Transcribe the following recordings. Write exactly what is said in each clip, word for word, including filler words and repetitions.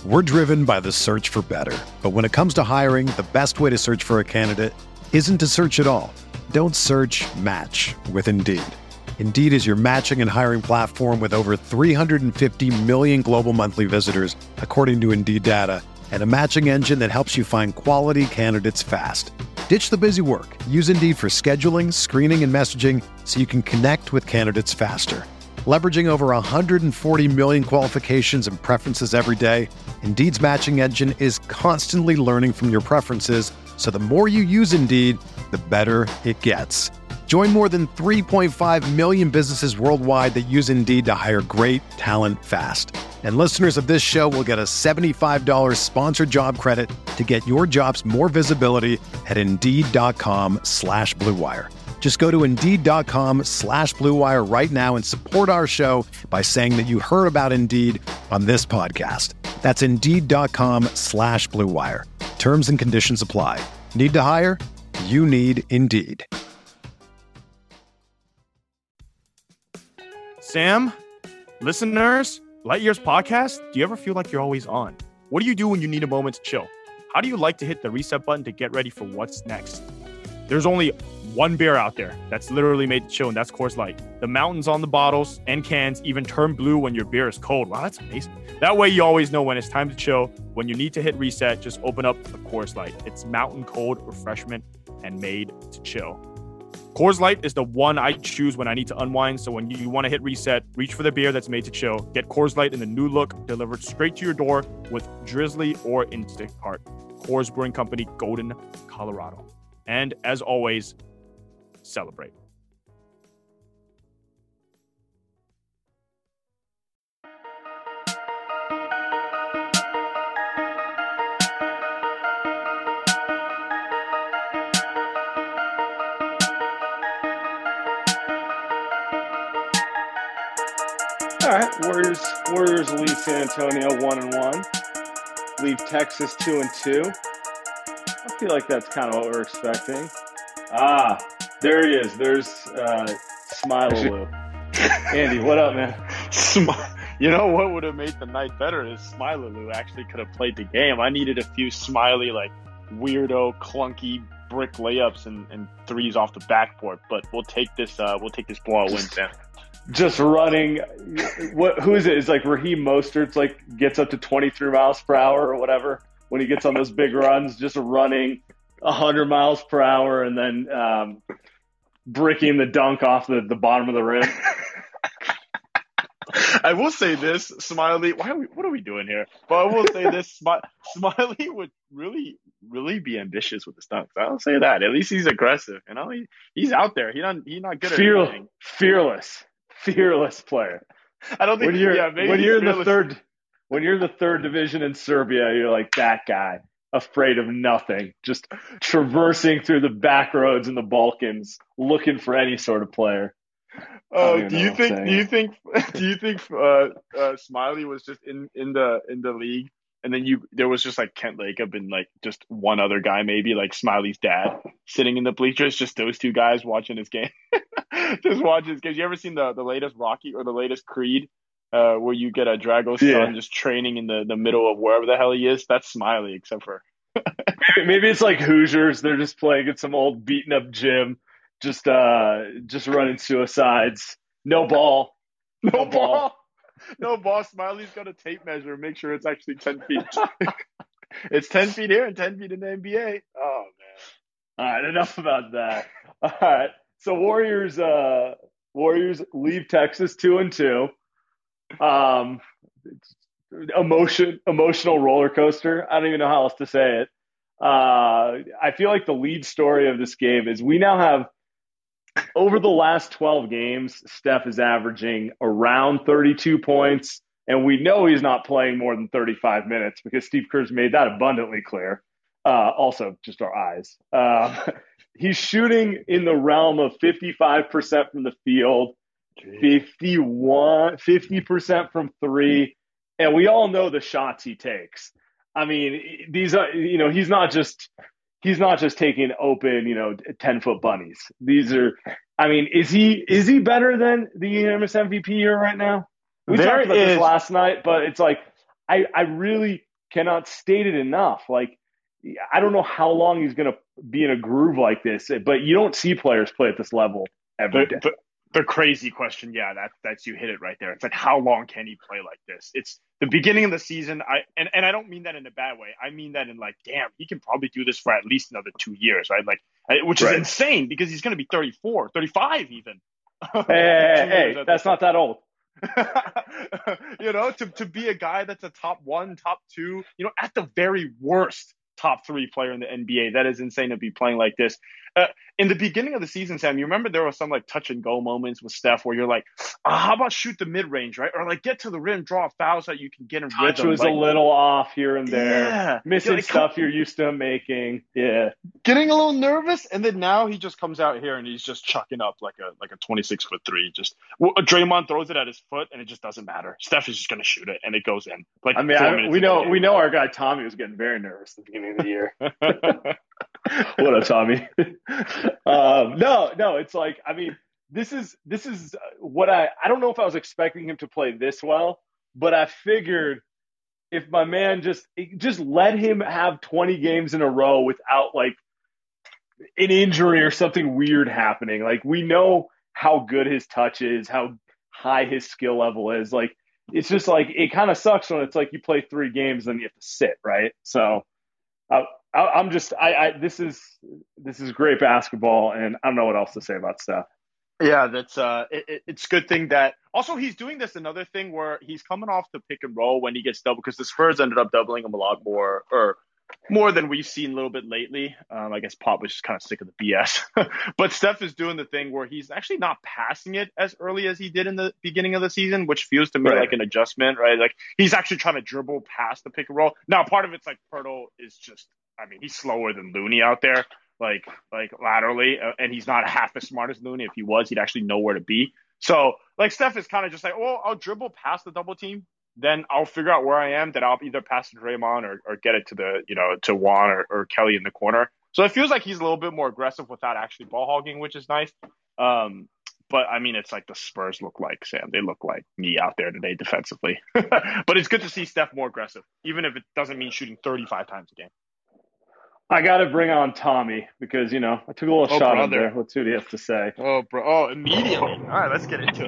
We're driven by the search for better. But when it comes to hiring, the best way to search for a candidate isn't to search at all. Don't search, match with Indeed. Indeed is your matching and hiring platform with over three hundred fifty million global monthly visitors, according to Indeed data, and a matching engine that helps you find quality candidates fast. Ditch the busy work. Use Indeed for scheduling, screening, and messaging so you can connect with candidates faster. Leveraging over one hundred forty million qualifications and preferences every day, Indeed's matching engine is constantly learning from your preferences, so the more you use Indeed, the better it gets. Join more than three point five million businesses worldwide that use Indeed to hire great talent fast. And listeners of this show will get a seventy-five dollars sponsored job credit to get your jobs more visibility at Indeed.com slash Blue Wire. Just go to Indeed.com slash Blue Wire right now and support our show by saying that you heard about Indeed on this podcast. That's Indeed.com slash Blue Wire. Terms and conditions apply. Need to hire? You need Indeed. Sam, listeners, Light Years Podcast, do you ever feel like you're always on? What do you do when you need a moment to chill? How do you like to hit the reset button to get ready for what's next? There's only one beer out there that's literally made to chill, and that's Coors Light. The mountains on the bottles and cans even turn blue when your beer is cold. Wow, that's amazing. That way you always know when it's time to chill. When you need to hit reset, just open up a Coors Light. It's mountain cold refreshment and made to chill. Coors Light is the one I choose when I need to unwind. So when you want to hit reset, reach for the beer that's made to chill. Get Coors Light in the new look, delivered straight to your door with Drizzly or Instacart. Coors Brewing Company, Golden, Colorado. And as always, celebrate. All right, Warriors. Warriors leave San Antonio one and one. Leave Texas two and two. I feel like that's kind of what we're expecting. Ah, there he is. There's uh, Smiley. Andy, what up, man? You know what would have made the night better is Smiley actually could have played the game. I needed a few Smiley, like, weirdo, clunky brick layups and, and threes off the backboard. But we'll take this. Uh, we'll take this blowout win, Sam. Just running. What? Who is it? It's like Raheem Mostert's like gets up to twenty-three miles per hour or whatever when he gets on those big runs. Just running one hundred miles per hour and then um, bricking the dunk off the, the bottom of the rim. I will say this, Smiley. Why are we? What are we doing here? But I will say this: Smiley would really, really be ambitious with the dunks. I'll say that. At least he's aggressive. You know, he, he's out there. He not he's not good at Fear, anything. Fearless, fearless player. I don't think when you're yeah, maybe when you're in fearless. the third when you're in the third division in Serbia, you're like that guy, afraid of nothing, just traversing through the back roads in the Balkans, looking for any sort of player. Oh, do you think? Do you think? Do you think uh, uh, Smiley was just in, in the in the league, and then you there was just like Kent Lacob and like just one other guy, maybe like Smiley's dad, sitting in the bleachers, just those two guys watching his game, just watching his games. You ever seen the the latest Rocky or the latest Creed, uh, where you get a Drago's son Yeah. just training in the, the middle of wherever the hell he is? That's Smiley, except for Maybe it's like Hoosiers. They're just playing at some old beaten up gym, just uh, just running suicides. No ball. no, No ball. ball. No ball. Smiley's got a tape measure and make sure it's actually ten feet. It's ten feet here and ten feet in the N B A. Oh, man. All right, enough about that. All right, so Warriors, uh, Warriors leave Texas two and two. Um, emotion, emotional roller coaster. I don't even know how else to say it. Uh, I feel like the lead story of this game is we now have, over the last twelve games, Steph is averaging around thirty-two points, and we know he's not playing more than thirty-five minutes because Steve Kerr's made that abundantly clear. Uh, also, just our eyes. Uh, he's shooting in the realm of fifty-five percent from the field, fifty-one, fifty percent from three, and we all know the shots he takes. I mean, these are, you know, he's not just he's not just taking open, you know, ten foot bunnies. These are, I mean, is he is he better than the unanimous M V P here right now? We There talked about is- this last night, but it's like I I really cannot state it enough. Like, I don't know how long he's going to be in a groove like this, but you don't see players play at this level every day. The, the, the crazy question, yeah, that that's you hit it right there. It's like, how long can he play like this? It's the beginning of the season. I and, and I don't mean that in a bad way. I mean that in like, damn, he can probably do this for at least another two years, right? Like, which is right. insane because he's going to be thirty-four, thirty-five even. Hey, hey, hey that's not that old. You know, to, to be a guy that's a top one, top two, you know, at the very worst, top three player in the N B A. That is insane to be playing like this. Uh, in the beginning of the season, Sam, you remember there were some like touch and go moments with Steph where you're like, oh, how about shoot the mid range, right? Or like get to the rim, draw a foul so that you can get in touch rhythm. was like, a little off here and there. Yeah. Missing yeah, like, stuff you're used to making. Yeah. Getting a little nervous. And then now he just comes out here and he's just chucking up like a like a twenty-six foot three. Just well, Draymond throws it at his foot and it just doesn't matter. Steph is just going to shoot it and it goes in. Like I mean, I, we know we know our guy Tommy was getting very nervous at the beginning of the year. What up, Tommy? um, no, no, it's like, I mean, this is this is what I I don't know if I was expecting him to play this well, but I figured if my man just just let him have twenty games in a row without like an injury or something weird happening. Like, we know how good his touch is, how high his skill level is. Like, it's just like, it kind of sucks when it's like you play three games and then you have to sit, right? So I, I, I'm just, I, I, this is, this is great basketball, and I don't know what else to say about Steph. Yeah, that's uh, it, it's a good thing that also he's doing this another thing where he's coming off the pick and roll when he gets double, because the Spurs ended up doubling him a lot more, or more than we've seen a little bit lately. Um, I guess Pop was just kind of sick of the B S, but Steph is doing the thing where he's actually not passing it as early as he did in the beginning of the season, which feels to me right. like an adjustment, right? Like, he's actually trying to dribble past the pick and roll. Now, part of it's like Pirtle is just, I mean, he's slower than Looney out there. Like, like laterally, uh, and he's not half as smart as Looney. If he was, he'd actually know where to be. So, like, Steph is kind of just like, well, I'll dribble past the double team, then I'll figure out where I am. Then I'll either pass to Draymond or, or get it to the, you know, to Juan or, or Kelly in the corner. So it feels like he's a little bit more aggressive without actually ball hogging, which is nice. Um, but I mean, it's like the Spurs look like, Sam. They look like me out there today defensively. But it's good to see Steph more aggressive, even if it doesn't mean shooting thirty-five times a game. I got to bring on Tommy because, you know, I took a little oh, shot brother. in there. Let's see what he has to say. Oh, bro. Oh, immediately. All right, let's get into it.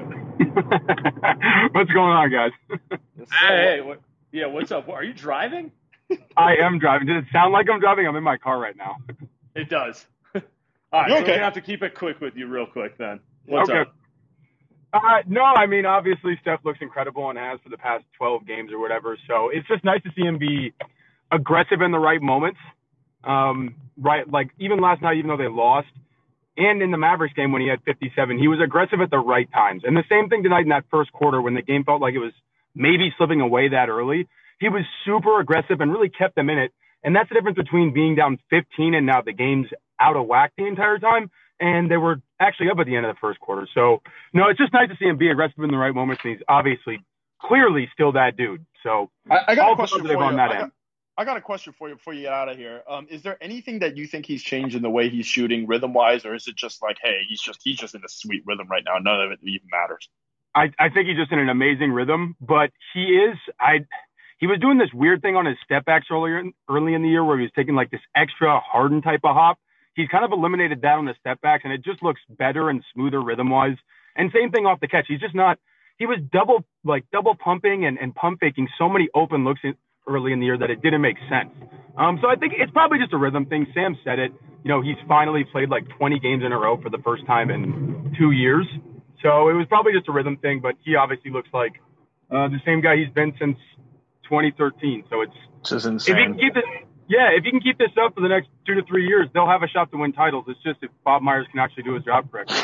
What's going on, guys? Hey, hey, what, yeah, what's up? Are you driving? I am driving. Does it sound like I'm driving? I'm in my car right now. It does. All right, so okay. we're going to have to keep it quick with you real quick then. What's okay. up? Uh, no, I mean, obviously Steph looks incredible and has for the past twelve games or whatever. So it's just nice to see him be aggressive in the right moments. Um, right, like even last night, even though they lost, and in the Mavericks game when he had fifty-seven, he was aggressive at the right times. And the same thing tonight in that first quarter when the game felt like it was maybe slipping away that early. He was super aggressive and really kept them in it. And that's the difference between being down fifteen and now the game's out of whack the entire time. And they were actually up at the end of the first quarter. So, no, it's just nice to see him be aggressive in the right moments. And he's obviously, clearly still that dude. So, I, I got a question for you. On that I, got, end. I got a question for you before you get out of here. Um, is there anything that you think he's changed in the way he's shooting rhythm-wise, or is it just like, hey, he's just he's just in a sweet rhythm right now? None of it even matters. I, I think he's just in an amazing rhythm, but he is I he was doing this weird thing on his step backs earlier early in the year where he was taking like this extra Harden type of hop. He's kind of eliminated that on the step backs, and it just looks better and smoother rhythm-wise. And same thing off the catch. He's just not – he was double like double pumping and, and pump faking so many open looks in, early in the year that it didn't make sense. Um, so I think it's probably just a rhythm thing. Sam said it. You know, he's finally played like twenty games in a row for the first time in two years. So it was probably just a rhythm thing, but he obviously looks like uh, the same guy he's been since twenty thirteen. So it's just insane. If he can keep this, yeah, if he can keep this up for the next two to three years, they'll have a shot to win titles. It's just if Bob Myers can actually do his job correctly.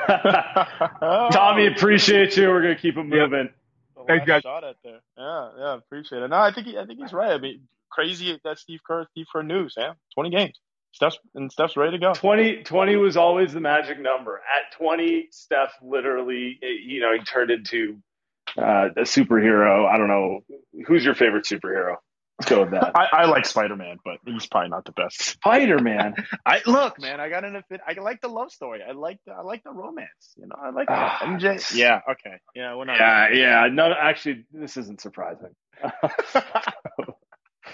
Tommy, appreciate you. We're gonna keep it moving. Yeah. Thanks, guys. Shot at there. Yeah, yeah, appreciate it. No, I think he, I think he's right. I mean, crazy that Steve Kerr, Steve Kerr knew, Sam. Twenty games. Steph's and Steph's ready to go. twenty, twenty was always the magic number. At twenty, Steph literally, you know, he turned into uh, a superhero. I don't know. Who's your favorite superhero? Let's go with that. I, I like Spider-Man, but he's probably not the best. Spider-Man. I look, man. I got an affinity. I like the love story. I like the I like the romance. You know, I like that. M J. Yeah. Okay. Yeah. We're not. Yeah. Yeah. No, actually, this isn't surprising.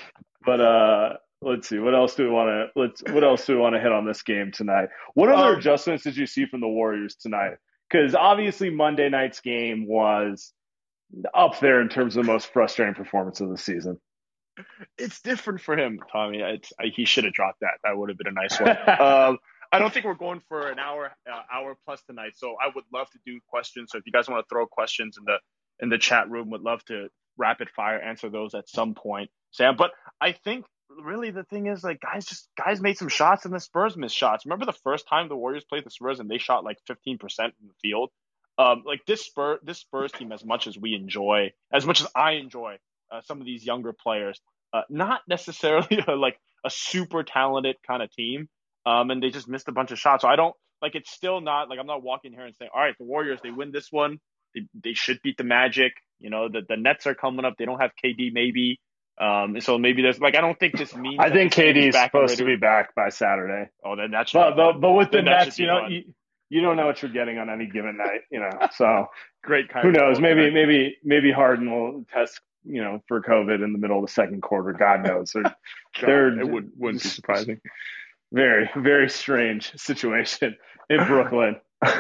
But uh, let's see. What else do we want to let's What else do we want to hit on this game tonight? What other um, adjustments did you see from the Warriors tonight? Because obviously Monday night's game was up there in terms of the most frustrating performance of the season. It's different for him, Tommy. It's, I, he should have dropped that. That would have been a nice one. um, I don't think we're going for an hour, uh, hour plus tonight. So I would love to do questions. So if you guys want to throw questions in the in the chat room, would love to rapid fire answer those at some point, Sam. But I think really the thing is, like, guys just guys made some shots and the Spurs missed shots. Remember the first time the Warriors played the Spurs and they shot like fifteen percent from the field. Um, like this Spurs this Spurs team, as much as we enjoy, as much as I enjoy uh, some of these younger players, uh, not necessarily a, like a super talented kind of team. Um, and they just missed a bunch of shots. So I don't like. It's still not like I'm not walking here and saying, all right, the Warriors, they win this one. They, they should beat the Magic. You know, the, the Nets are coming up. They don't have K D maybe. Um, so maybe there's like, I don't think this means. I think K D is supposed to be back by Saturday. Oh, then that's but, but, but with the Nets, you know, you, you don't know what you're getting on any given night, you know, so great. Who knows? Maybe, maybe, maybe Harden will test, you know, for COVID in the middle of the second quarter. God knows. They're, God, they're it would, wouldn't be surprising. Very, very strange situation in Brooklyn.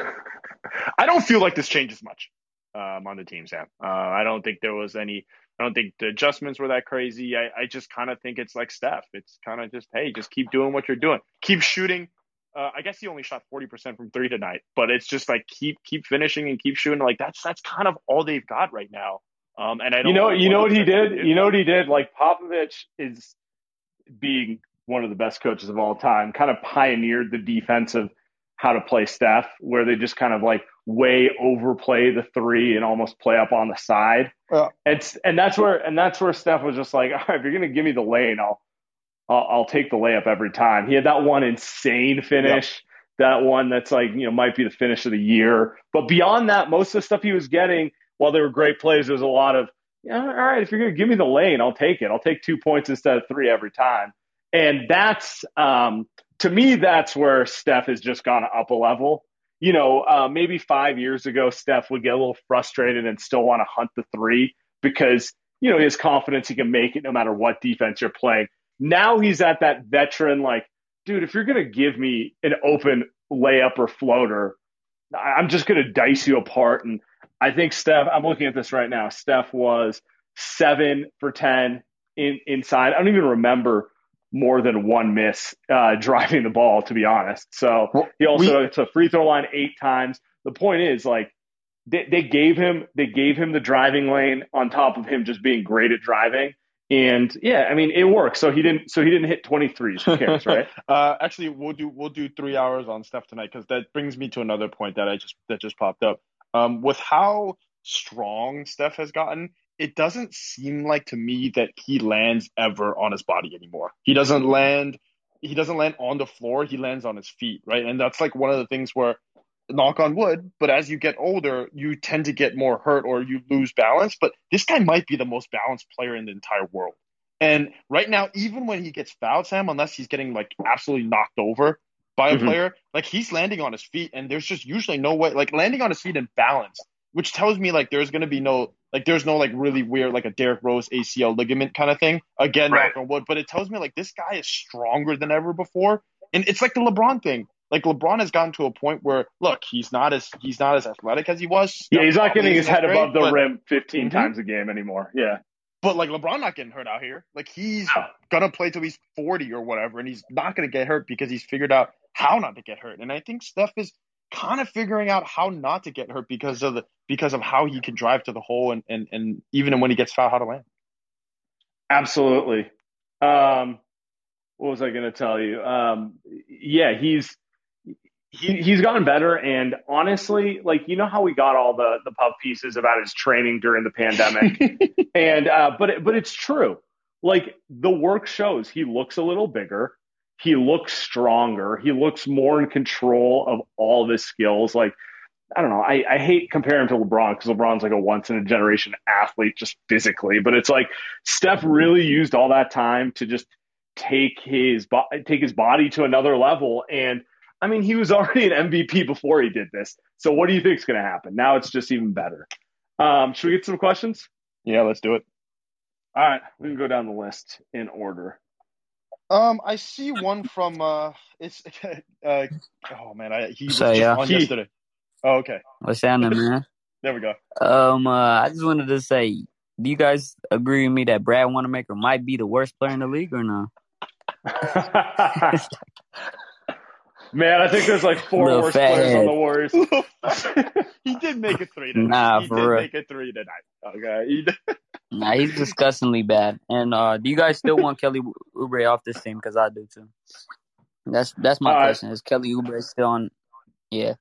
I don't feel like this changes much um, on the team, Sam. Uh, I don't think there was any – I don't think the adjustments were that crazy. I, I just kind of think it's like Steph. It's kind of just, hey, just keep doing what you're doing. Keep shooting. Uh, I guess he only shot forty percent from three tonight, but it's just like keep keep finishing and keep shooting. Like that's that's kind of all they've got right now. Um, and I don't you know, know you know what he did? did. You know what he did? Like Popovich is being – one of the best coaches of all time, kind of pioneered the defense of how to play Steph, where they just kind of like way overplay the three and almost play up on the side. Yeah. It's and that's where and that's where Steph was just like, all right, if you're gonna give me the lane, I'll I'll, I'll take the layup every time. He had that one insane finish, yeah. that one that's like, you know, might be the finish of the year. But beyond that, most of the stuff he was getting, while they were great plays, there was a lot of, yeah, all right, if you're gonna give me the lane, I'll take it. I'll take two points instead of three every time. And that's, um, to me, that's where Steph has just gone up a level. You know, uh, maybe five years ago, Steph would get a little frustrated and still want to hunt the three because, you know, he has confidence he can make it no matter what defense you're playing. Now he's at that veteran, like, dude, if you're going to give me an open layup or floater, I'm just going to dice you apart. And I think Steph, I'm looking at this right now, Steph was seven for ten in, inside. I don't even remember more than one miss uh, driving the ball, to be honest. So he also we, it's a free throw line eight times. The point is, like, they, they gave him they gave him the driving lane on top of him just being great at driving. And yeah, I mean, it works. So he didn't so he didn't hit twenty-threes. Who cares, right? uh, actually, we'll do we'll do three hours on Steph tonight because that brings me to another point that I just that just popped up. Um, with how strong Steph has gotten, it doesn't seem like to me that he lands ever on his body anymore. He doesn't land, he doesn't land on the floor. He lands on his feet, right? And that's like one of the things where, knock on wood, but as you get older, you tend to get more hurt or you lose balance. But this guy might be the most balanced player in the entire world. And right now, even when he gets fouled, Sam, unless he's getting like absolutely knocked over by a mm-hmm. player, like he's landing on his feet and there's just usually no way, like landing on his feet in balance, which tells me like there's going to be no, like there's no like really weird, like a Derrick Rose A C L ligament kind of thing. Again, right. knock on wood, but it tells me like this guy is stronger than ever before. And it's like the LeBron thing. Like LeBron has gotten to a point where, look, he's not as he's not as athletic as he was. Yeah, he's not getting his head great, above the but, rim fifteen mm-hmm. times a game anymore. Yeah. But like LeBron not getting hurt out here. Like he's no. gonna play till he's forty or whatever, and he's not gonna get hurt because he's figured out how not to get hurt. And I think Steph is kind of figuring out how not to get hurt because of the because of how he can drive to the hole and and, and even when he gets fouled, how to land. Absolutely. Um, what was I gonna tell you? Um, yeah, he's he he's gotten better, and honestly, like, you know how we got all the the puff pieces about his training during the pandemic, and uh, but it, but it's true. Like the work shows, he looks a little bigger, he looks stronger, he looks more in control of all of his skills. Like, I don't know, I, I hate comparing him to LeBron because LeBron's like a once in a generation athlete just physically, but it's like Steph really used all that time to just take his bo- take his body to another level. And I mean, he was already an M V P before he did this. So what do you think is going to happen? Now it's just even better. Um, should we get some questions? Yeah, let's do it. All right, we can go down the list in order. Um, I see one from uh, it's uh, oh man, I he was So, just yeah. on yesterday. Oh, okay. What's happening, man? There we go. Um, uh, I just wanted to say, do you guys agree with me that Brad Wanamaker might be the worst player in the league or no? Man, I think there's like four Little worse fat players head. on the Warriors. He did make a three tonight. Nah, he for did real. make a three tonight. Okay. He did. Nah, he's disgustingly bad. And uh, do you guys still want Kelly Oubre off this team? Because I do too. That's that's my All right. question. Is Kelly Oubre still on? Yeah.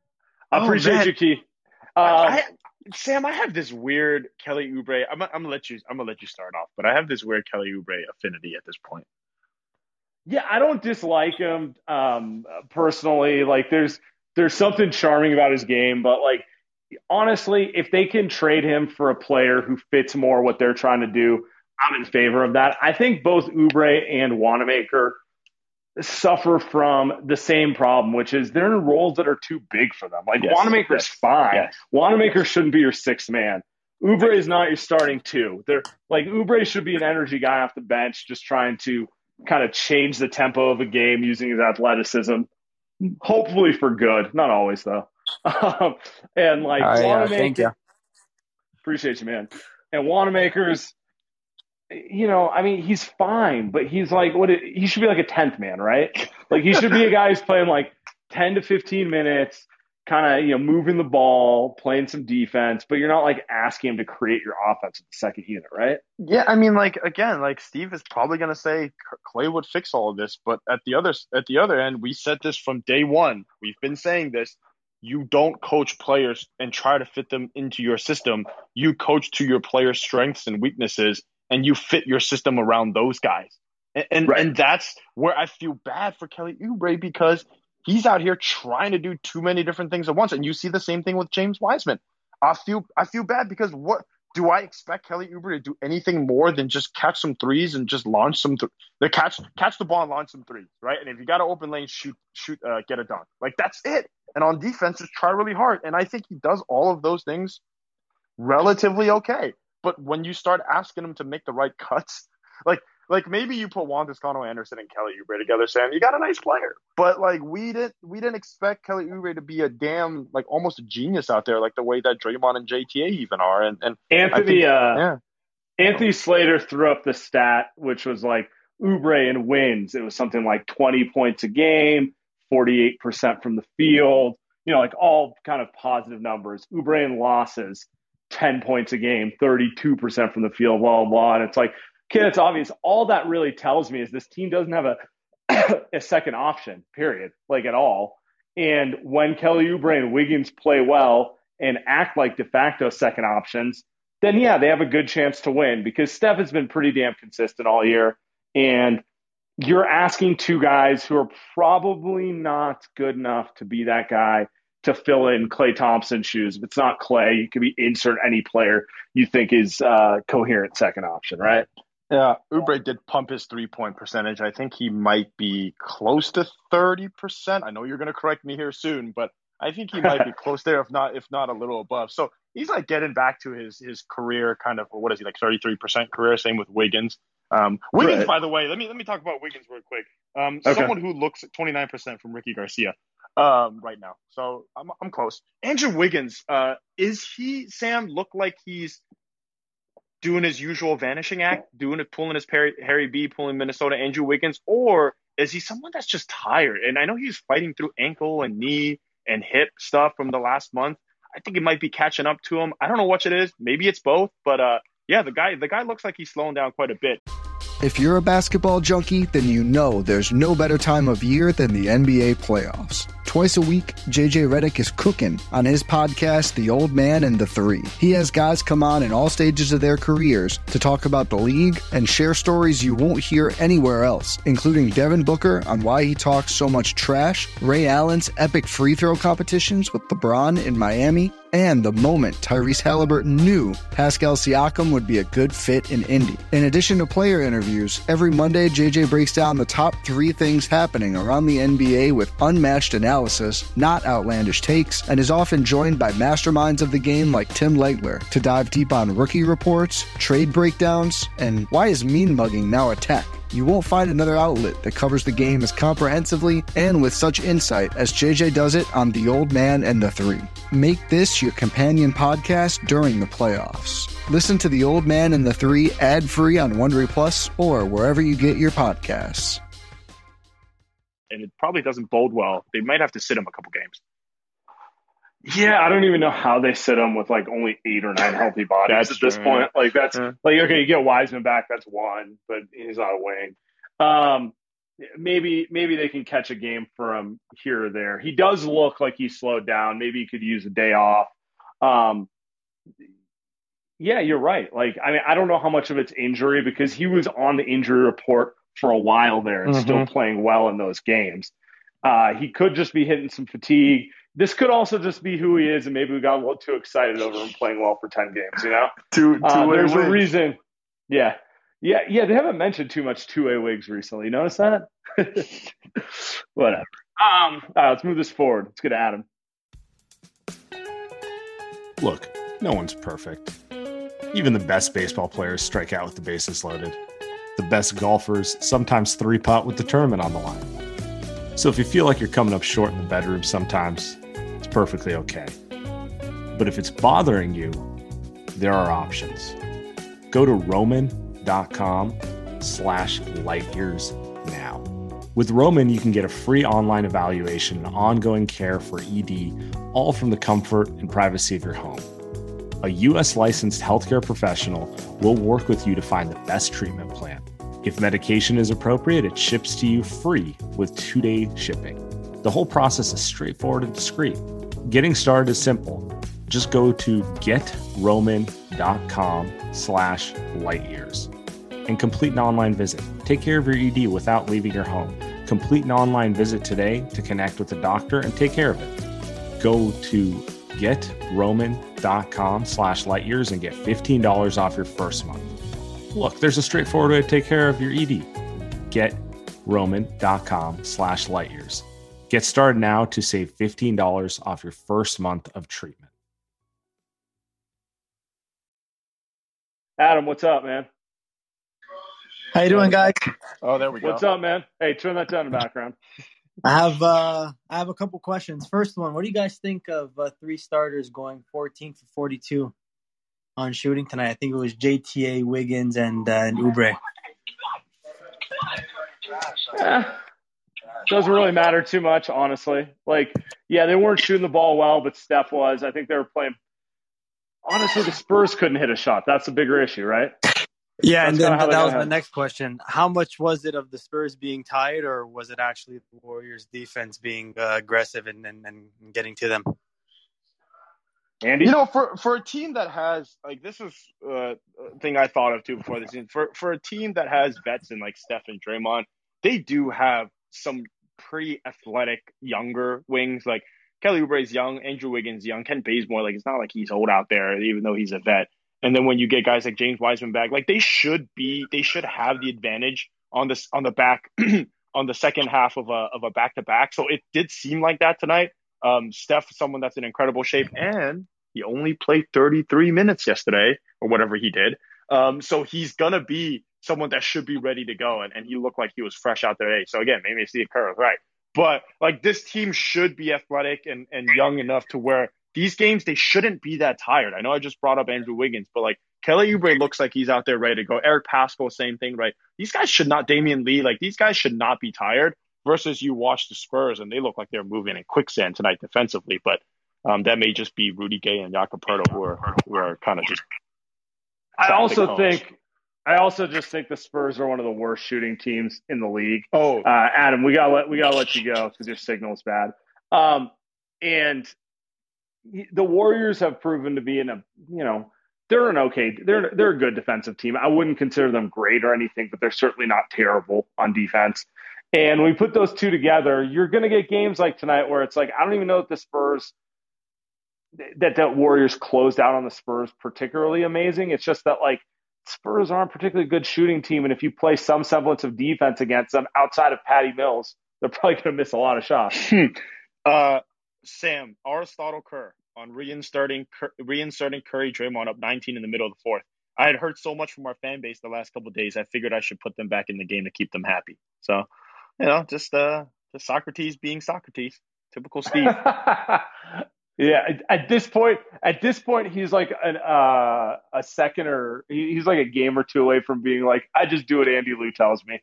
I Oh, appreciate man. you, Key. I, Um, I, Sam, I have this weird Kelly Oubre. I'm, I'm gonna let you. I'm gonna let you start off, but I have this weird Kelly Oubre affinity at this point. Yeah, I don't dislike him um, personally. Like, there's there's something charming about his game, but like, honestly, if they can trade him for a player who fits more what they're trying to do, I'm in favor of that. I think both Oubre and Wanamaker suffer from the same problem, which is they're in roles that are too big for them. Like, Yes, Wanamaker's yes, fine. yes. Wanamaker shouldn't be your sixth man. Oubre is not your starting two. They're like Oubre should be an energy guy off the bench, just trying to kind of change the tempo of a game using his athleticism, hopefully for good. Not always though. Um, and like All right, uh, Wanamaker, thank you. appreciate you, man. And Wanamaker's, you know, I mean, he's fine, but he's like, what? It, he should be like a tenth man, right? Like he should be a guy who's playing like ten to fifteen minutes, kind of, you know, moving the ball, playing some defense, but you're not like asking him to create your offense at the second unit, right? Yeah, I mean, like again, like Steve is probably going to say Clay would fix all of this, but at the other at the other end, we said this from day one. We've been saying this. You don't coach players and try to fit them into your system. You coach to your players' strengths and weaknesses, and you fit your system around those guys. And and, Right. and that's where I feel bad for Kelly Oubre because he's out here trying to do too many different things at once. And you see the same thing with James Wiseman. I feel I feel bad because what do I expect Kelly Oubre to do anything more than just catch some threes and just launch some th- the catch catch the ball and launch some threes, right? And if you got an open lane, shoot shoot uh, get a dunk. Like that's it. And on defense, just try really hard. And I think he does all of those things relatively okay. But when you start asking him to make the right cuts, like like maybe you put Juan Toscano Anderson and Kelly Oubre together, Sam, you got a nice player. But like we didn't we didn't expect Kelly Oubre to be a damn like almost a genius out there, like the way that Draymond and J T A even are. And and Anthony, think, uh, yeah. Anthony Slater threw up the stat, which was like Oubre in wins. It was something like twenty points a game, forty-eight percent from the field, you know, like all kind of positive numbers. Oubre in losses, ten points a game, thirty-two percent from the field, blah, blah, blah. And it's like, okay, it's obvious. All that really tells me is this team doesn't have a, a second option, period, like at all. And when Kelly Oubre and Wiggins play well and act like de facto second options, then yeah, they have a good chance to win because Steph has been pretty damn consistent all year. And you're asking two guys who are probably not good enough to be that guy to fill in Klay Thompson's shoes. If it's not Klay, you could be insert any player you think is uh, coherent second option, right? Yeah, Oubre did pump his three-point percentage. I think he might be close to thirty percent. I know you're going to correct me here soon, but I think he might be close there, if not if not a little above. So he's like getting back to his his career kind of, what is he, like thirty-three percent career? Same with Wiggins. Um, Wiggins, Right. by the way, let me let me talk about Wiggins real quick. Um, Okay. Someone who looks at twenty-nine percent from Ricky Garcia um, right now. So I'm I'm close. Andrew Wiggins, uh, is he, Sam, look like he's doing his usual vanishing act, doing it, pulling his Harry, Harry B, pulling Minnesota Andrew Wiggins, or is he someone that's just tired? And I know he's fighting through ankle and knee and hip stuff from the last month. I think it might be catching up to him. I don't know what it is. Maybe it's both, but uh, yeah, the guy the guy looks like he's slowing down quite a bit. If you're a basketball junkie, then you know there's no better time of year than the N B A playoffs. Twice a week, J J Redick is cooking on his podcast, The Old Man and the Three. He has guys come on in all stages of their careers to talk about the league and share stories you won't hear anywhere else, including Devin Booker on why he talks so much trash, Ray Allen's epic free throw competitions with LeBron in Miami, and the moment Tyrese Halliburton knew Pascal Siakam would be a good fit in Indy. In addition to player interviews, every Monday J J breaks down the top three things happening around the N B A with unmatched analysis, not outlandish takes, and is often joined by masterminds of the game like Tim Legler to dive deep on rookie reports, trade breakdowns, and why is mean mugging now a tech? You won't find another outlet that covers the game as comprehensively and with such insight as J J does it on The Old Man and the Three. Make this your companion podcast during the playoffs. Listen to The Old Man and the Three ad-free on Wondery Plus or wherever you get your podcasts. And it probably doesn't bode well. They might have to sit him a couple games. Yeah, I don't even know how they sit him with like only eight or nine healthy bodies that's at this true, point. yeah. Like that's yeah. like okay, you get Wiseman back, that's one, but he's not a wing. Um, maybe maybe they can catch a game for him here or there. He does look like he's slowed down. Maybe he could use a day off. Um, yeah, you're right. Like I mean, I don't know how much of it's injury because he was on the injury report for a while there and mm-hmm. still playing well in those games. Uh, he could just be hitting some fatigue. This could also just be who he is, and maybe we got a little too excited over him playing well for ten games, you know? Two, two uh, there's wins. a reason. Yeah. Yeah, yeah, they haven't mentioned too much two-way wigs recently. You notice that? Whatever. Um, all right, let's move this forward. Let's get Adam. Look, no one's perfect. Even the best baseball players strike out with the bases loaded. The best golfers sometimes three-putt with the tournament on the line. So if you feel like you're coming up short in the bedroom sometimes, it's perfectly okay. But if it's bothering you, there are options. Go to roman.com slash light years now. With Roman, you can get a free online evaluation and ongoing care for E D, all from the comfort and privacy of your home. A U S licensed healthcare professional will work with you to find the best treatment plan. If medication is appropriate, it ships to you free with two-day shipping. The whole process is straightforward and discreet. Getting started is simple. Just go to getroman.com slash light years and complete an online visit. Take care of your E D without leaving your home. Complete an online visit today to connect with a doctor and take care of it. Go to getroman.com slash light years and get fifteen dollars off your first month. Look, there's a straightforward way to take care of your E D. getroman.com slash light years. Get started now to save fifteen dollars off your first month of treatment. Adam, what's up, man? How you doing, guys? Oh, there we go. What's up, man? Hey, turn that down in the background. I have uh, I have a couple questions. First one, what do you guys think of uh, three starters going fourteen for forty-two on shooting tonight? I think it was J T A, Wiggins, and, uh, and Oubre. Eh, doesn't really matter too much, honestly. Like, yeah, they weren't shooting the ball well, but Steph was. I think they were playing. Honestly, the Spurs couldn't hit a shot. That's the bigger issue, right? Yeah, That's and then that was have. the next question. How much was it of the Spurs being tired, or was it actually the Warriors' defense being uh, aggressive and, and, and getting to them? Andy? You know, for, for a team that has, like, this is uh, a thing I thought of, too, before this season. For, for a team that has vets in, like, Steph and Draymond, they do have some pretty athletic, younger wings. Like, Kelly Oubre's young, Andrew Wiggins young, Ken Bazemore, like, it's not like he's old out there, even though he's a vet. And then when you get guys like James Wiseman back, like they should be, they should have the advantage on this, on the back, on the second half of a of a back to back. So it did seem like that tonight. Um, Steph, someone that's in incredible shape, and he only played thirty-three minutes yesterday or whatever he did. Um, so he's gonna be someone that should be ready to go, and, and he looked like he was fresh out there today. So again, maybe it's the curve, right? But like this team should be athletic and and young enough to where these games, they shouldn't be that tired. I know I just brought up Andrew Wiggins, but like Kelly Oubre looks like he's out there ready to go. Eric Paschall, same thing, right? These guys should not, Damian Lee, like these guys should not be tired versus you watch the Spurs and they look like they're moving in quicksand tonight defensively. But um, that may just be Rudy Gay and Jakob Poeltl who are, who are kind of just. I also think, I also just think the Spurs are one of the worst shooting teams in the league. Oh, uh, Adam, we gotta let, we gotta let you go because your signal's bad. Um, and the Warriors have proven to be in a, you know, they're an okay, they're they're a good defensive team. I wouldn't consider them great or anything, but they're certainly not terrible on defense. And when we put those two together, you're going to get games like tonight where it's like, I don't even know if the Spurs that that Warriors closed out on the Spurs particularly amazing. It's just that like Spurs aren't a particularly good shooting team, and if you play some semblance of defense against them outside of Patty Mills, they're probably going to miss a lot of shots. uh, Sam, Aristotle Kerr on reinserting reinserting Curry Draymond up nineteen in the middle of the fourth. I had heard so much from our fan base the last couple of days. I figured I should put them back in the game to keep them happy. So, you know, just uh, just Socrates being Socrates, typical Steve. Yeah, at this point, at this point, he's like an uh, a second or he's like a game or two away from being like, I just do what Andy Liu tells me.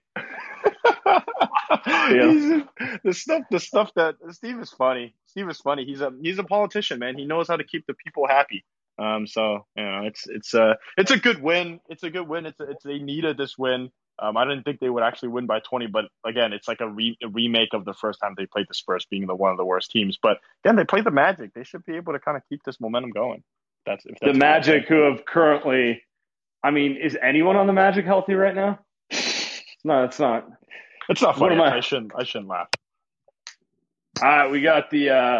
Yeah. The stuff, the stuff that Steve is funny. Steve is funny. He's a he's a politician, man. He knows how to keep the people happy. Um, so you know, it's it's a it's a good win. It's a good win. It's a, it's they needed this win. Um, I didn't think they would actually win by twenty, but again, it's like a, re- a remake of the first time they played the Spurs, being the one of the worst teams. But again, they played the Magic. They should be able to kind of keep this momentum going. That's if that's the Magic, who have currently. I mean, is anyone on the Magic healthy right now? No, it's not. It's not funny. I? I shouldn't. I shouldn't laugh. All right, we got the uh,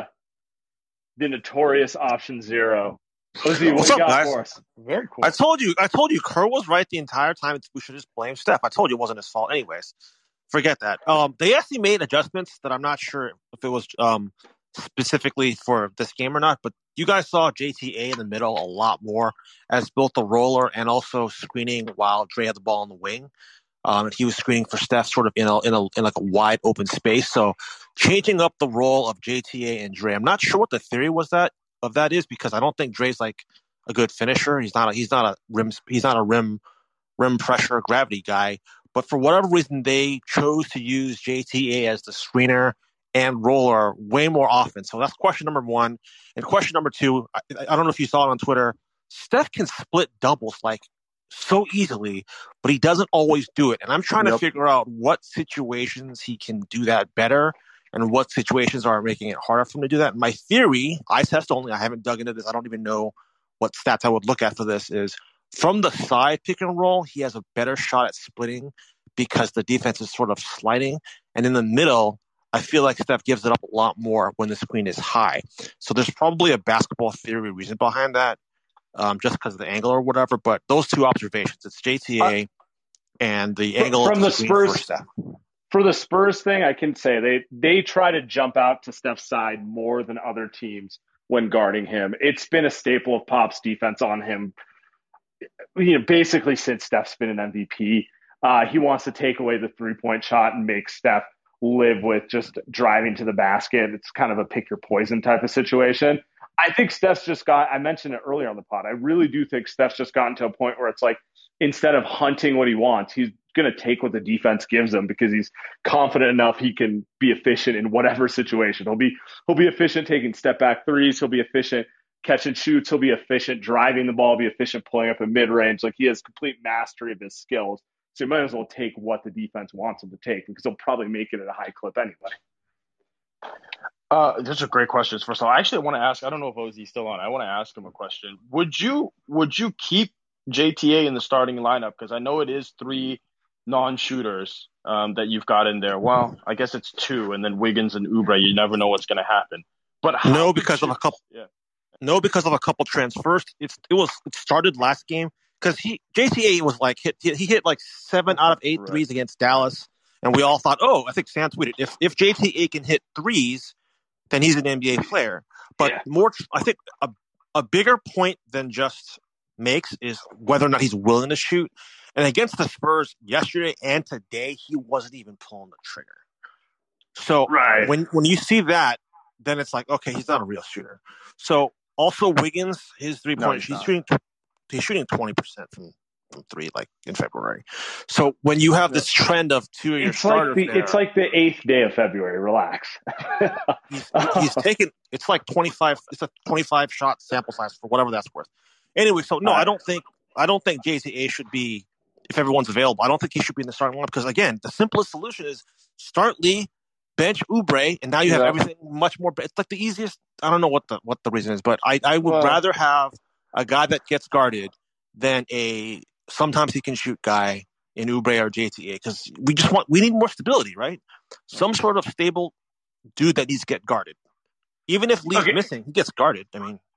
the notorious option zero. Lizzie, what What's you up, got guys? for us? Very cool. I told you, I told you, Kerr was right the entire time. We should just blame Steph. I told you it wasn't his fault, anyways. Forget that. Um, they actually made adjustments that I'm not sure if it was um specifically for this game or not. But you guys saw J T A in the middle a lot more as both the roller and also screening while Dre had the ball in the wing. Um, and he was screening for Steph sort of in a in a in like a wide open space. So changing up the role of J T A and Dre. I'm not sure what the theory was that. Of that is because I don't think Dre's like a good finisher. He's not a, he's not a rim he's not a rim rim pressure gravity guy. But for whatever reason, they chose to use J T A as the screener and roller way more often. So that's question number one. And question number two, I, I don't know if you saw it on Twitter. Steph can split doubles like so easily, but he doesn't always do it. And I'm trying yep. to figure out what situations he can do that better. And what situations are making it harder for him to do that. My theory, eye test only, I haven't dug into this. I don't even know what stats I would look at for this, is from the side pick and roll, he has a better shot at splitting because the defense is sort of sliding. And in the middle, I feel like Steph gives it up a lot more when the screen is high. So there's probably a basketball theory reason behind that, um, just because of the angle or whatever. But those two observations, it's J T A uh, and the angle from of the, the screen Spurs. For Steph. For the Spurs thing, I can say they they try to jump out to Steph's side more than other teams when guarding him. It's been a staple of Pop's defense on him, you know, basically since Steph's been an M V P. Uh, he wants to take away the three-point shot and make Steph live with just driving to the basket. It's kind of a pick your poison type of situation. I think Steph's just got, I mentioned it earlier on the pod, I really do think Steph's just gotten to a point where it's like, instead of hunting what he wants, he's going to take what the defense gives him because he's confident enough he can be efficient in whatever situation. He'll be he'll be efficient taking step back threes. He'll be efficient catch and shoots. He'll be efficient driving the ball. Be efficient pulling up in mid range. Like he has complete mastery of his skills. So you might as well take what the defense wants him to take because he'll probably make it at a high clip anyway. Uh, that's a great question. First of all, I actually want to ask. I don't know if Ozzy's still on. I want to ask him a question. Would you would you keep J T A in the starting lineup? Because I know it is three non-shooters um, that you've got in there. Well, I guess it's two, and then Wiggins and Oubre. You never know what's going to happen. But no, because you, of a couple. Yeah. No, because of a couple transfers. It's it was it started last game because he J T A was like hit he, he hit like seven out of eight right. threes against Dallas, and we all thought, oh, I think Sam tweeted if if J T A can hit threes, then he's an N B A player. But yeah. more, I think a a bigger point than just makes is whether or not he's willing to shoot. And against the Spurs yesterday and today, he wasn't even pulling the trigger. So right. when when you see that, then it's like, okay, he's not a real shooter. So also Wiggins, his three no, points, he's, he's shooting he's shooting twenty percent from, from three, like in February. So when you have this trend of two of your it's starters, like the, there, it's like the eighth day of February. Relax. he's, he's taken. It's like twenty-five. It's a twenty-five shot sample size for whatever that's worth. Anyway, so no, I don't think I don't think J T A should be, if everyone's available, I don't think he should be in the starting lineup because again, the simplest solution is start Lee, bench Oubre, and now you have yeah. everything much more. It's like the easiest. I don't know what the what the reason is, but I, I would well, rather have a guy that gets guarded than a sometimes he can shoot guy in Oubre or J T A because we just want we need more stability, right? Some sort of stable dude that needs to get guarded. Even if Lee's okay. missing, he gets guarded. I mean.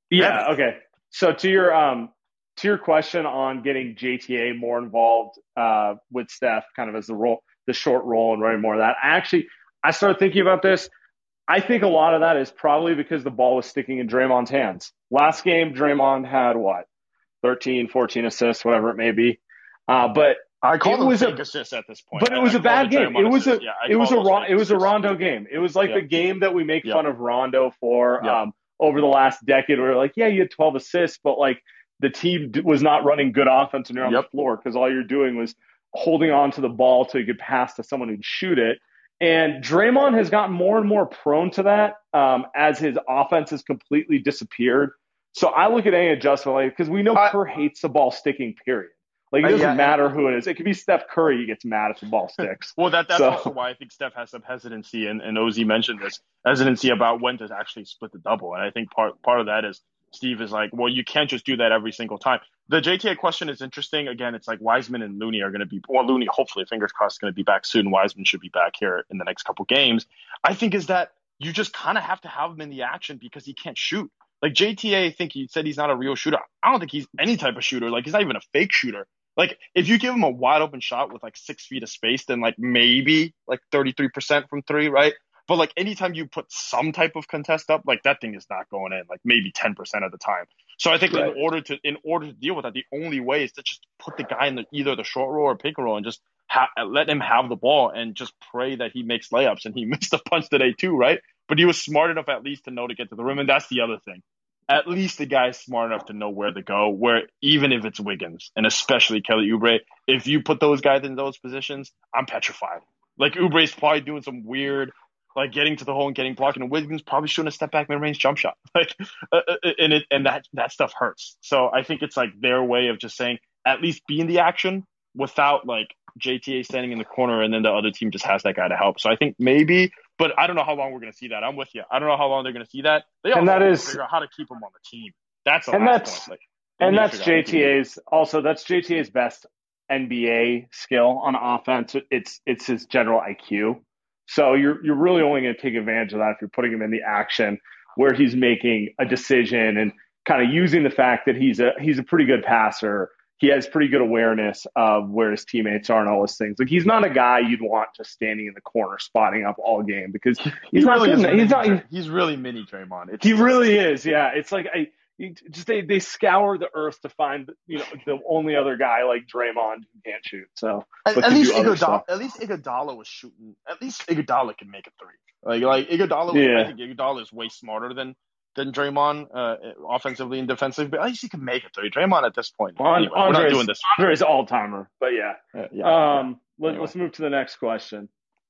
Yeah. Okay. So to your um to your question on getting J T A more involved uh, with Steph, kind of as the role, the short role, and running more of that. I actually I started thinking about this. I think a lot of that is probably because the ball was sticking in Draymond's hands. Last game, Draymond had what, thirteen, fourteen assists, whatever it may be. Uh, but I call it them was fake a, assists at this point. But it was I, a bad game. It was a yeah, it was a Ron, it was a Rondo game. It was like yep. the game that we make yep. fun of Rondo for yep. um, over the last decade. Where we're like, yeah, you had twelve assists, but like the team was not running good offense when you're on yep. the floor because all you're doing was holding on to the ball till you could pass to someone who'd shoot it. And Draymond has gotten more and more prone to that um, as his offense has completely disappeared. So I look at any adjustment like because we know I, Kerr hates the ball sticking. Period. Like it doesn't uh, yeah, matter who it is. It could be Steph Curry. He gets mad if the ball sticks. well, that that's so. also why I think Steph has some hesitancy, and, and Ozzy mentioned this hesitancy about when to actually split the double. And I think part part of that is Steve is like, well, you can't just do that every single time. The J T A question is interesting. Again, it's like Wiseman and Looney are going to be, well, Looney, hopefully, fingers crossed, is going to be back soon. Wiseman should be back here in the next couple games. I think is that you just kind of have to have him in the action because he can't shoot. Like J T A, I think he said he's not a real shooter. I don't think he's any type of shooter. Like he's not even a fake shooter. Like if you give him a wide open shot with like six feet of space, then like maybe like thirty-three percent from three, right? But like anytime you put some type of contest up, like that thing is not going in, like maybe ten percent of the time. So I think right. in order to in order to deal with that, the only way is to just put the guy in the, either the short roll or pick and roll and just ha- let him have the ball and just pray that he makes layups. And he missed a punch today too, right? But he was smart enough at least to know to get to the rim, and that's the other thing. At least the guy's smart enough to know where to go, where even if it's Wiggins and especially Kelly Oubre, if you put those guys in those positions, I'm petrified. Like Oubre's probably doing some weird, like getting to the hole and getting blocked, and Wiggins probably shooting a step back mid range jump shot. Like, uh, and it and that that stuff hurts. So I think it's like their way of just saying at least be in the action without like J T A standing in the corner, and then the other team just has that guy to help. So I think maybe. But I don't know how long we're going to see that. I'm with you. I don't know how long they're going to see that. They also and that have is, to figure out how to keep him on the team. That's the and last that's, point. Like, and that's J T A's also. That's J T A's best N B A skill on offense. It's it's his general I Q. So you're you're really only going to take advantage of that if you're putting him in the action where he's making a decision and kind of using the fact that he's a he's a pretty good passer. He has pretty good awareness of where his teammates are and all those things. Like he's not a guy you'd want just standing in the corner spotting up all game because he's he not really good. He's not. He's really mini Draymond. It's he really is. Yeah, it's like I just they they scour the earth to find you know the only other guy like Draymond who can't shoot. So at, at least Iguodala, at least Iguodala was shooting. At least Iguodala can make a three. Like like Iguodala, yeah. I think Iguodala is way smarter than. than Draymond, uh, offensively and defensively, but at least he can make it three. Draymond at this point, well, anyway, we're not doing this. Andre's all-timer, but yeah. Uh, yeah, um, yeah. Let, anyway. Let's move to the next question.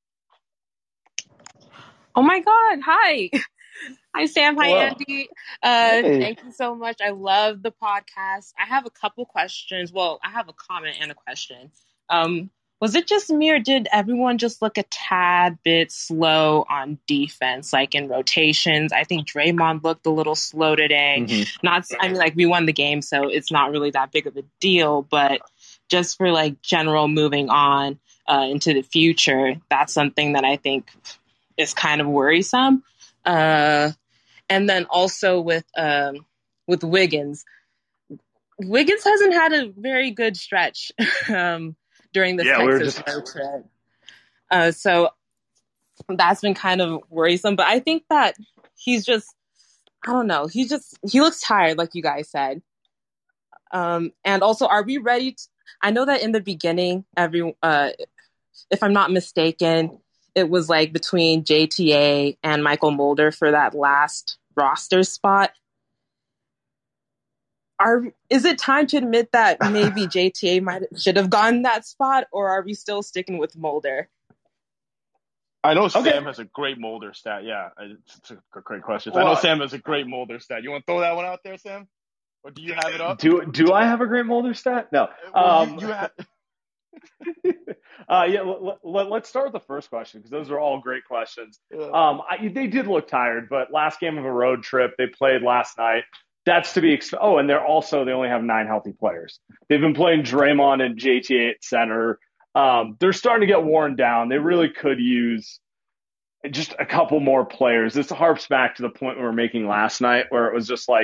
Oh my God! Hi, hi Sam. Hi Hello. Andy. Uh, hey. Thank you so much. I love the podcast. I have a couple questions. Well, I have a comment and a question. Um, Was it just me or did everyone just look a tad bit slow on defense, like in rotations? I think Draymond looked a little slow today. Mm-hmm. Not, I mean, like we won the game, so it's not really that big of a deal. But just for like general moving on uh, into the future, that's something that I think is kind of worrisome. Uh, and then also with um, with Wiggins, Wiggins hasn't had a very good stretch. um, during the yeah, Texas we road trip. Uh, so that's been kind of worrisome. But I think that he's just, I don't know, he just, he looks tired, like you guys said. Um, and also, are we ready? To, I know that in the beginning, every, uh, if I'm not mistaken, it was like between J T A and Michael Mulder for that last roster spot. Are is it time to admit that maybe J T A might should have gotten that spot, or are we still sticking with Mulder? I know okay. Sam has a great Mulder stat. Yeah, it's a great question. Well, I know Sam has a great Mulder stat. You want to throw that one out there, Sam? Or do you have it up? Do Do I have a great Mulder stat? No. Well, um, you, you have. uh, yeah, let, let, let's start with the first question because those are all great questions. Yeah. Um, I, they did look tired, but last game of a road trip, they played last night. That's to be ex- – oh, and they're also – they only have nine healthy players. They've been playing Draymond and J T A at center. Um, they're starting to get worn down. They really could use just a couple more players. This harps back to the point we were making last night where it was just like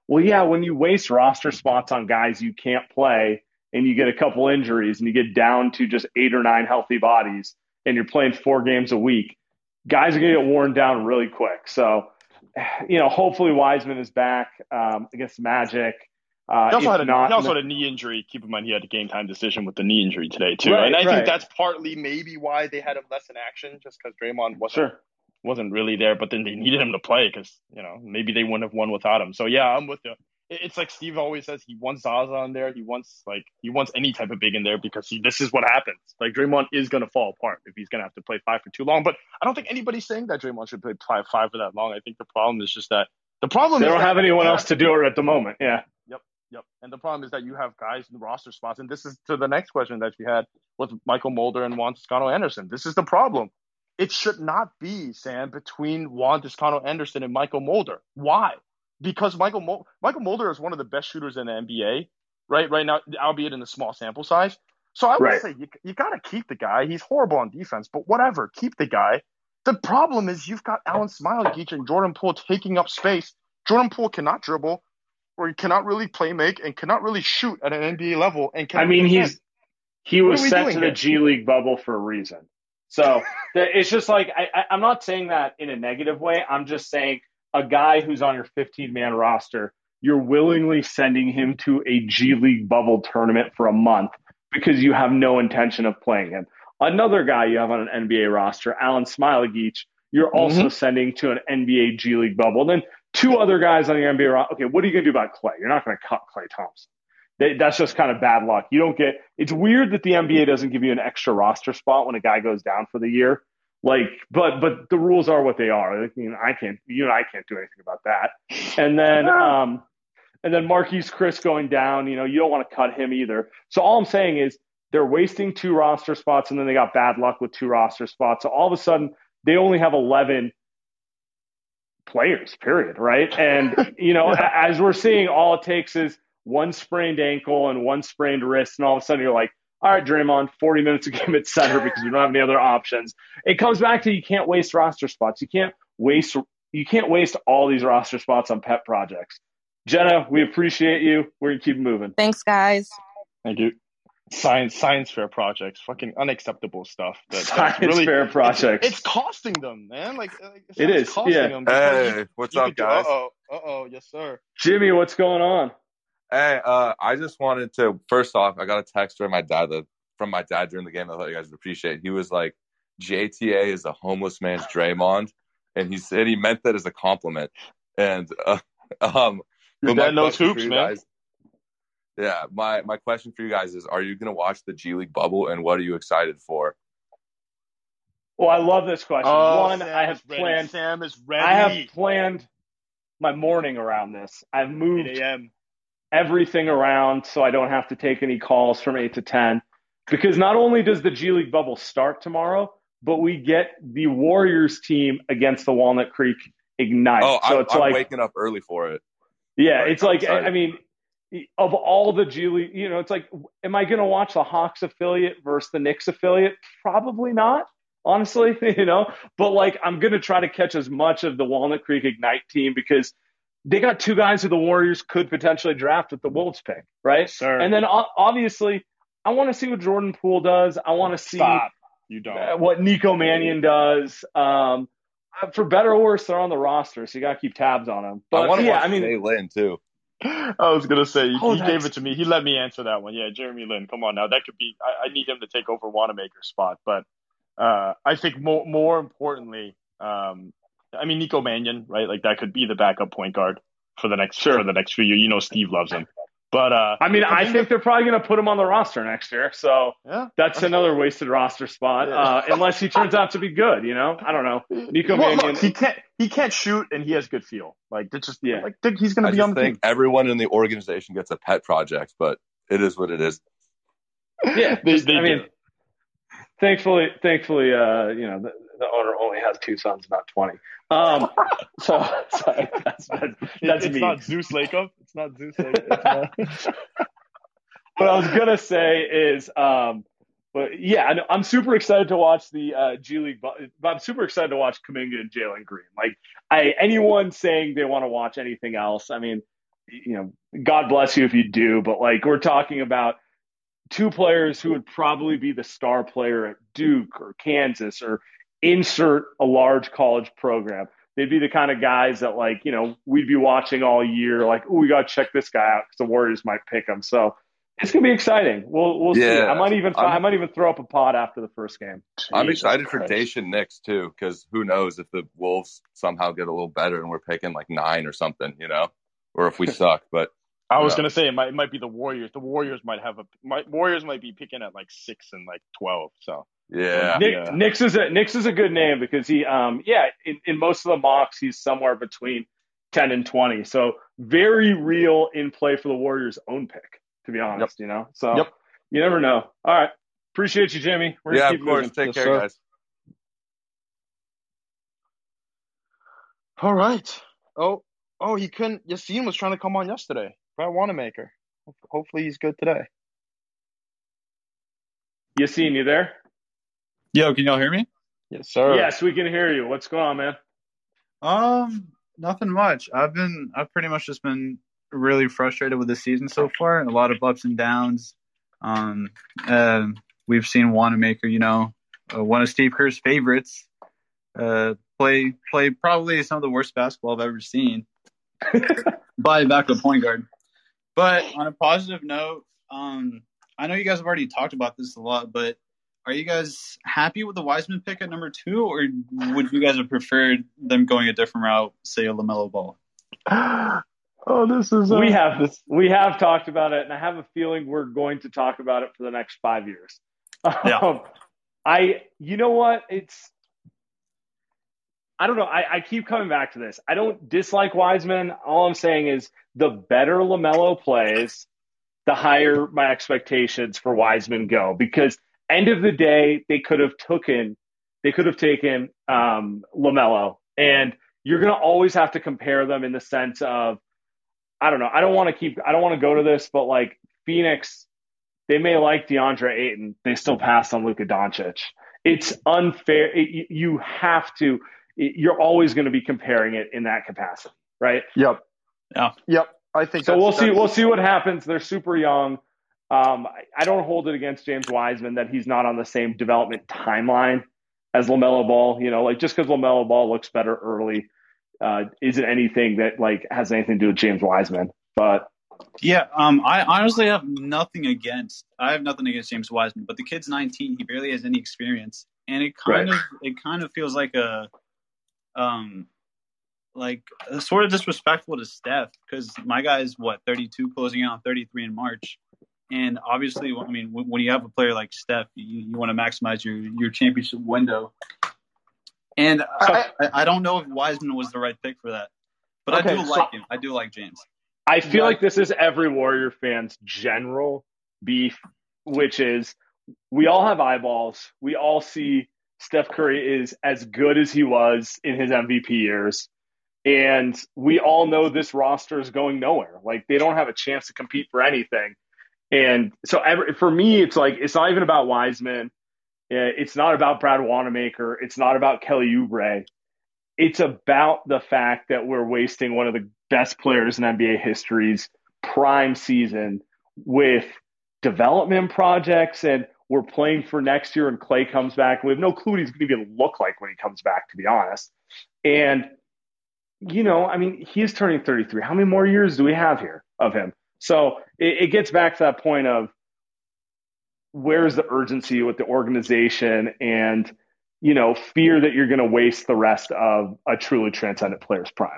Well, yeah, when you waste roster spots on guys you can't play and you get a couple injuries and you get down to just eight or nine healthy bodies and you're playing four games a week, guys are going to get worn down really quick. So, you know, hopefully Wiseman is back um, against Magic. Uh, he also, had a, not, he also had a knee injury. Keep in mind, he had a game time decision with the knee injury today, too. Right, and I right. think that's partly maybe why they had him less in action, just because Draymond wasn't, sure. wasn't really there. But then they needed him to play because, you know, maybe they wouldn't have won without him. So, yeah, I'm with you. It's like Steve always says, he wants Zaza in there. He wants like he wants any type of big in there because he, this is what happens. Like Draymond is going to fall apart if he's going to have to play five for too long. But I don't think anybody's saying that Draymond should play five, five for that long. I think the problem is just that the problem they is don't that have anyone else to do it at the moment. Yeah. Yep. Yep. And the problem is that you have guys in the roster spots. And this is to the next question that you had with Michael Mulder and Juan Toscano-Anderson. This is the problem. It should not be, Sam, between Juan Toscano-Anderson and Michael Mulder. Why? Because Michael Mul- Michael Mulder is one of the best shooters in the N B A, right? Right now, albeit in a small sample size. So I would right. say you you got to keep the guy. He's horrible on defense, but whatever, keep the guy. The problem is you've got Alan Smailagić and Jordan Poole taking up space. Jordan Poole cannot dribble, or he cannot really play make, and cannot really shoot at an N B A level. And I mean, he's he was sent to the here? G League bubble for a reason. So it's just like I, I, I'm not saying that in a negative way. I'm just saying. A guy who's on your fifteen-man roster, you're willingly sending him to a G League bubble tournament for a month because you have no intention of playing him. Another guy you have on an N B A roster, Alan Smailagić, you're also mm-hmm. sending to an N B A G League bubble. And then two other guys on the N B A roster. Okay, what are you going to do about Klay? You're not going to cut Klay Thompson. They, that's just kind of bad luck. You don't get – it's weird that the N B A doesn't give you an extra roster spot when a guy goes down for the year. Like, but but the rules are what they are. I mean, I can't, you and I can't do anything about that. And then, um, and then Marquise Chris going down. You know, you don't want to cut him either. So all I'm saying is they're wasting two roster spots, and then they got bad luck with two roster spots. So all of a sudden, they only have eleven players. Period. Right? And you know, yeah. as we're seeing, all it takes is one sprained ankle and one sprained wrist, and all of a sudden you're like. All right, Draymond, forty minutes a game at center because we don't have any other options. It comes back to you can't waste roster spots. You can't waste you can't waste all these roster spots on pet projects. Jenna, we appreciate you. We're gonna keep moving. Thanks, guys. Thank you. Science science fair projects, fucking unacceptable stuff. That, science really, fair projects. It's, it's costing them, man. Like, like it is. Costing yeah. them hey, you, what's you up, guys? Uh oh. Uh oh. Yes, sir. Jimmy, what's going on? Hey, uh, I just wanted to, first off, I got a text from my dad that, from my dad during the game that I thought you guys would appreciate. He was like, J T A is a homeless man's Draymond. And he said he meant that as a compliment. And uh, um, your dad knows hoops, man. Guys, yeah, my, my question for you guys is, are you going to watch the G League bubble, and what are you excited for? Well, I love this question. Oh, One, Sam I have planned. Sam is ready. I have planned my morning around this. I've moved eight a.m. everything around so I don't have to take any calls from eight to ten. Because not only does the G League bubble start tomorrow, but we get the Warriors team against the Walnut Creek Ignite. Oh, so I'm, it's I'm like, waking up early for it. Yeah, like, it's I'm like, excited. I mean, of all the G League, you know, it's like, am I going to watch the Hawks affiliate versus the Knicks affiliate? Probably not, honestly, you know. But, like, I'm going to try to catch as much of the Walnut Creek Ignite team because they got two guys who the Warriors could potentially draft with the Wolves pick, right? Sure. And then, obviously, I want to see what Jordan Poole does. I want to see Stop. You don't. Uh, what Nico Mannion does. Um, for better or worse, they're on the roster, so you got to keep tabs on them. But I want to yeah, watch I mean, Jay Lynn too. I was gonna say he, oh, he gave it to me. He let me answer that one. Yeah, Jeremy Lin. Come on now, that could be. I, I need him to take over Wanamaker's spot, but uh, I think more more importantly, um, I mean Nico Mannion, right? Like that could be the backup point guard for the next sure. for the next few years. You know, Steve loves him. But uh, I mean, I think they're probably going to put him on the roster next year. So yeah, that's another wasted roster spot, yeah. uh, unless he turns out to be good. You know, I don't know. Nico well, Mannion, look, he can't he can't shoot, and he has good feel. Like it's just yeah, like think he's going to be just on the think team. Everyone in the organization gets a pet project, but it is what it is. Yeah, they, just, they I mean, do. thankfully, thankfully, uh, you know, the, the owner only has two sons, not twenty. Um, so sorry, that's that's, that's it's me. not Zeus Lacob. It's not Zeus Lacob. It's not... What I was gonna say is, um, but yeah, I know, I'm super excited to watch the uh, G League. But I'm super excited to watch Kuminga and Jalen Green. Like, I anyone saying they want to watch anything else, I mean, you know, God bless you if you do, but like we're talking about two players who would probably be the star player at Duke or Kansas or insert a large college program. They'd be the kind of guys that, like, you know, we'd be watching all year, like, oh, we got to check this guy out because the Warriors might pick him. So it's gonna be exciting. We'll we'll yeah, see. I might even I might even throw up a pod after the first game. I'm Jesus excited Christ. for Daishen Nix too, because who knows if the Wolves somehow get a little better and we're picking like nine or something, you know, or if we suck. But I was know. gonna say it might it might be the Warriors. The Warriors might have a might, Warriors might be picking at like six and like twelve. So yeah, Nick, yeah. Nix is a Nix is a good name because he um yeah in, in most of the mocks he's somewhere between ten and twenty. So very real in play for the Warriors' own pick, to be honest. Yep. You know, so yep. you never know. All right, appreciate you, Jimmy. We're yeah, keep of course. moving. Take yes, care, sir. guys. All right. Oh, oh, he couldn't. Yassine was trying to come on yesterday. Brad Wanamaker. Hopefully, he's good today. Yassine, you there? Yo, can y'all hear me? Yes, sir. Yes, we can hear you. What's going on, man? Um, nothing much. I've been, I've pretty much just been really frustrated with the season so far. A lot of ups and downs. Um, uh, we've seen Wanamaker, you know, uh, one of Steve Kerr's favorites, uh, play play probably some of the worst basketball I've ever seen by a backup point guard. But on a positive note, um, I know you guys have already talked about this a lot, but are you guys happy with the Wiseman pick at number two, or would you guys have preferred them going a different route, say a LaMelo Ball? Oh, this is uh, we have this. We have talked about it, and I have a feeling we're going to talk about it for the next five years. Yeah. Um, I, you know what? It's, I don't know. I, I keep coming back to this. I don't dislike Wiseman. All I'm saying is the better LaMelo plays, the higher my expectations for Wiseman go. Because end of the day, they could have taken, they could have taken um, LaMelo, and you're going to always have to compare them in the sense of, I don't know. I don't want to keep, I don't want to go to this, but like Phoenix, they may like DeAndre Ayton. They still passed on Luka Doncic. It's unfair. It, you have to, it, you're always going to be comparing it in that capacity, right? Yep. Yeah. Yep. I think so. We'll see. We'll see what happens. They're super young. Um, I, I don't hold it against James Wiseman that he's not on the same development timeline as LaMelo Ball. You know, like just because LaMelo Ball looks better early, Uh, isn't anything that like has anything to do with James Wiseman. But yeah, um, I honestly have nothing against. I have nothing against James Wiseman, but the kid's nineteen. He barely has any experience, and it kind right. of it kind of feels like a, um, like a sort of disrespectful to Steph because my guy is what thirty-two, closing out thirty-three in March, and obviously, I mean, when, when you have a player like Steph, you, you want to maximize your your championship window. And I, I don't know if Wiseman was the right pick for that, but okay, I do so like him. I do like James. I feel yeah. like this is every Warrior fan's general beef, which is we all have eyeballs. We all see Steph Curry is as good as he was in his M V P years. And we all know this roster is going nowhere. Like they don't have a chance to compete for anything. And so every, for me, it's like, it's not even about Wiseman. It's not about Brad Wanamaker. It's not about Kelly Oubre. It's about the fact that we're wasting one of the best players in N B A history's prime season with development projects, and we're playing for next year and Clay comes back. We have no clue what he's going to even look like when he comes back, to be honest. And, you know, I mean, he is turning thirty-three. How many more years do we have here of him? So it, it gets back to that point of, where's the urgency with the organization and, you know, fear that you're going to waste the rest of a truly transcendent player's prime?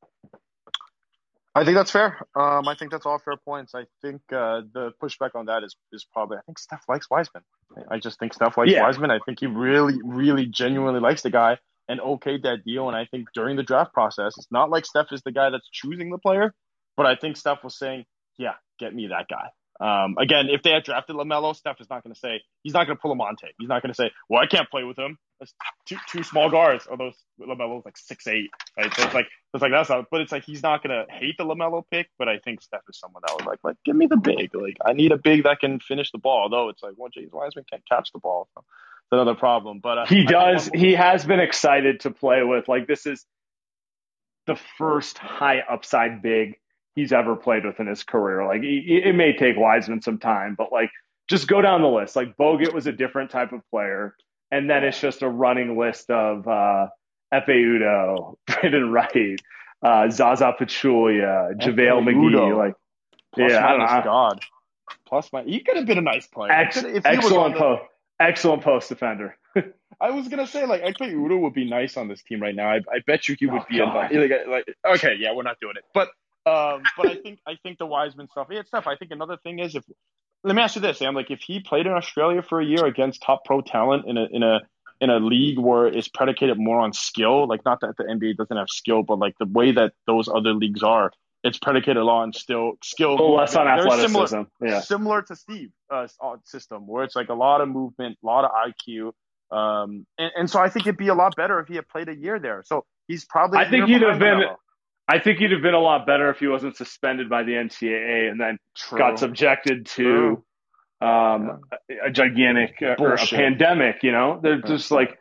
I think that's fair. Um, I think that's all fair points. I think uh, the pushback on that is is probably, I think Steph likes Wiseman. I just think Steph likes yeah. Wiseman. I think he really, really genuinely likes the guy and okayed that deal. And I think during the draft process, it's not like Steph is the guy that's choosing the player, but I think Steph was saying, yeah, get me that guy. Um, again, if they had drafted LaMelo, Steph is not going to say, he's not going to pull him on tape. He's not going to say, well, I can't play with him. That's two, two small guards. Although LaMelo's like six eight, right? So it's like, it's like, that's not, but it's like, he's not going to hate the LaMelo pick, but I think Steph is someone that was like, like, give me the big. Like, I need a big that can finish the ball. Although it's like, well, James Wiseman can't catch the ball. So it's another problem. But uh, he does, he has been excited to play with. Like, this is the first high upside big he's ever played with in his career. Like it, it may take Wiseman some time, but like just go down the list. Like Bogut was a different type of player, and then it's just a running list of uh, Efe Udoh, Brandon Wright, uh, Zaza Pachulia, JaVale McGee. Like, Plus yeah, I don't know. God. Plus my, he could have been a nice player. Ex- if he excellent was post, excellent post defender. I was gonna say like Efe Udoh would be nice on this team right now. I, I bet you he would Oh, be God. a, like, like okay, yeah, we're not doing it. But um, but I think I think the Wiseman stuff. Yeah, it's tough. I think another thing is if let me ask you this, Sam. Like if he played in Australia for a year against top pro talent in a in a in a league where it's predicated more on skill, like not that the N B A doesn't have skill, but like the way that those other leagues are, it's predicated a lot on still skill. Oh, less on They're athleticism. Similar, yeah. similar to Steve uh, system where it's like a lot of movement, a lot of I Q. Um, and, and so I think it'd be a lot better if he had played a year there. So he's probably. I think he'd have been. Level. I think he'd have been a lot better if he wasn't suspended by the N C double A and then True. got subjected to um, yeah. a, a gigantic uh, or a pandemic. You know, they're just like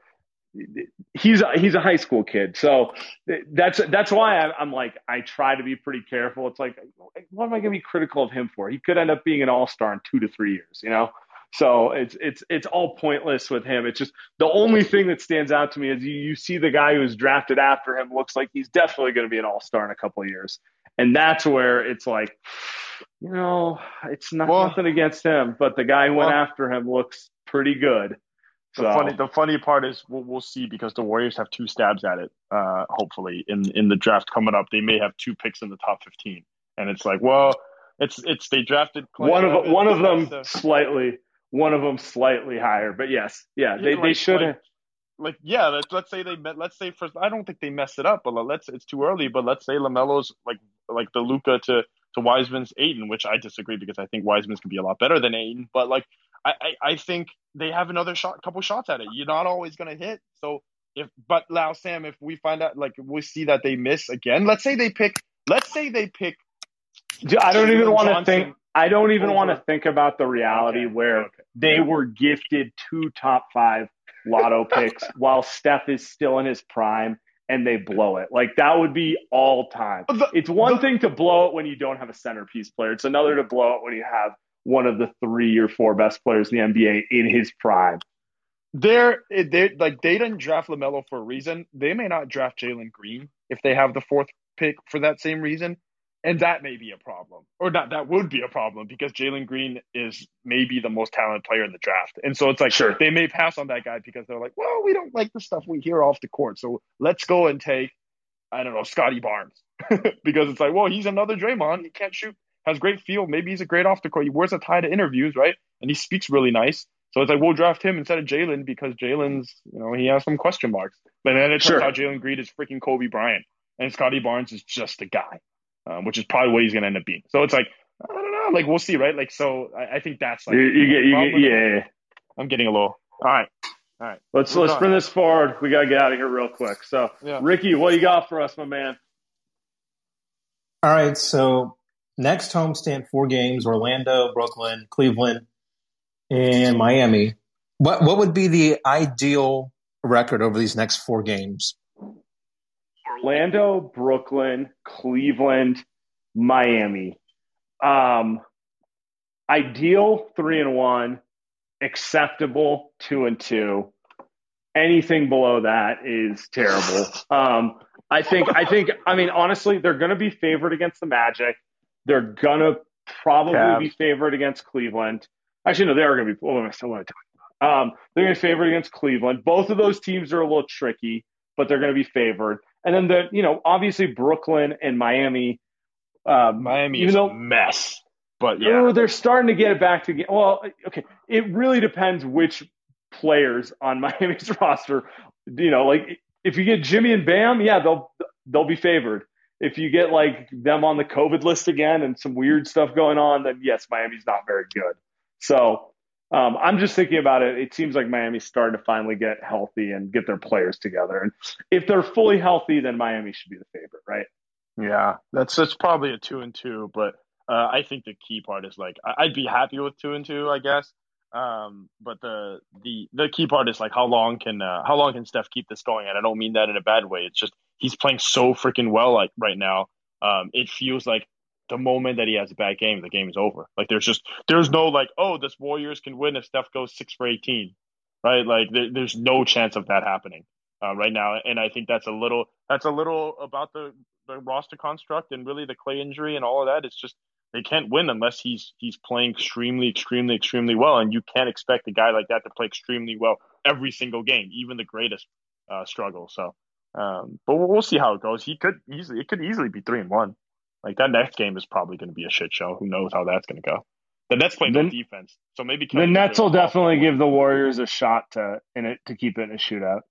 he's a, he's a high school kid, so that's that's why I, I'm like I try to be pretty careful. It's like, what am I going to be critical of him for? He could end up being an all-star in two to three years. You know. So it's it's it's all pointless with him. It's just the only thing that stands out to me is you, you see the guy who's drafted after him looks like he's definitely going to be an all-star in a couple of years, and that's where it's like, you know, it's not well, nothing against him, but the guy who well, went after him looks pretty good. The so. funny the funny part is we'll, we'll see because the Warriors have two stabs at it. Uh, hopefully in in the draft coming up, they may have two picks in the top fifteen, and it's like, well, it's it's they drafted Clay one of Evans, one of them so. slightly. One of them slightly higher, but yes, yeah, yeah they like, they should have. Like, like, yeah, let's let's say they met. Let's say first. I don't think they messed it up, but let's. It's too early, but let's say LaMelo's like like the Luka to to Wiseman's Ayton, which I disagree because I think Wiseman's can be a lot better than Ayton. But like, I I, I think they have another shot, couple shots at it. You're not always gonna hit. So if but now Sam, if we find out like we see that they miss again, let's say they pick. Let's say they pick. I don't even want to think. I don't even want to think about the reality okay. where okay. they were gifted two top five lotto picks while Steph is still in his prime and they blow it. Like that would be all time. The, it's one the, thing to blow it when you don't have a centerpiece player. It's another to blow it when you have one of the three or four best players in the N B A in his prime. They're, they like they didn't draft LaMelo for a reason. They may not draft Jalen Green if they have the fourth pick for that same reason. And that may be a problem, or not. That would be a problem because Jalen Green is maybe the most talented player in the draft, and so it's like sure. they may pass on that guy because they're like, well, we don't like the stuff we hear off the court, so let's go and take, I don't know, Scotty Barnes because it's like, well, he's another Draymond. He can't shoot, has great feel. Maybe he's a great off the court. He wears a tie to interviews, right? And he speaks really nice. So it's like we'll draft him instead of Jalen because Jalen's, you know, he has some question marks. But then it turns sure. out Jalen Green is freaking Kobe Bryant, and Scotty Barnes is just a guy. Um, which is probably what he's going to end up being. So it's like, I don't know, like we'll see, right? Like, so I, I think that's like, you, you get, you get, yeah, yeah, I'm getting a little, all right. All right. Let's, let's bring this forward. We got to get out of here real quick. So yeah. Ricky, what do you got for us, my man? All right. So next homestand, four games, Orlando, Brooklyn, Cleveland, and Miami. What, what would be the ideal record over these next four games? Orlando, Brooklyn, Cleveland, Miami. Um, ideal three and one, acceptable two and two. Anything below that is terrible. Um, I think. I think. I mean, honestly, they're going to be favored against the Magic. They're going to probably Cavs. be favored against Cleveland. Actually, no, they are going to be. What am I talking about? Um, they're going to be favored against Cleveland. Both of those teams are a little tricky, but they're going to be favored. And then the, you know, obviously Brooklyn and Miami. Um, Miami even is though, a mess, but yeah, oh, they're starting to get it back to get. Well, okay, it really depends which players on Miami's roster. You know, like if you get Jimmy and Bam, yeah, they'll they'll be favored. If you get like them on the COVID list again and some weird stuff going on, then yes, Miami's not very good. So. Um, I'm just thinking about it. It seems like Miami's starting to finally get healthy and get their players together. And if they're fully healthy, then Miami should be the favorite, right? Yeah, that's that's probably a two and two. But uh, I think the key part is like I'd be happy with two and two, I guess. Um, but the the the key part is like how long can uh, how long can Steph keep this going? And I don't mean that in a bad way. It's just he's playing so freaking well like right now. Um, it feels like the moment that he has a bad game, the game is over. Like there's just there's no like, oh, this Warriors can win if Steph goes six for eighteen, right? Like there, there's no chance of that happening uh, right now. And I think that's a little that's a little about the, the roster construct and really the Clay injury and all of that. It's just they can't win unless he's he's playing extremely, extremely, extremely well. And you can't expect a guy like that to play extremely well every single game, even the greatest uh, struggle. So, um, but we'll, we'll see how it goes. He could easily it could easily be three and one. Like that next game is probably going to be a shit show. Who knows how that's going to go? The Nets play no defense, so maybe the Nets will definitely give the Warriors a shot to in it to keep it in a shootout.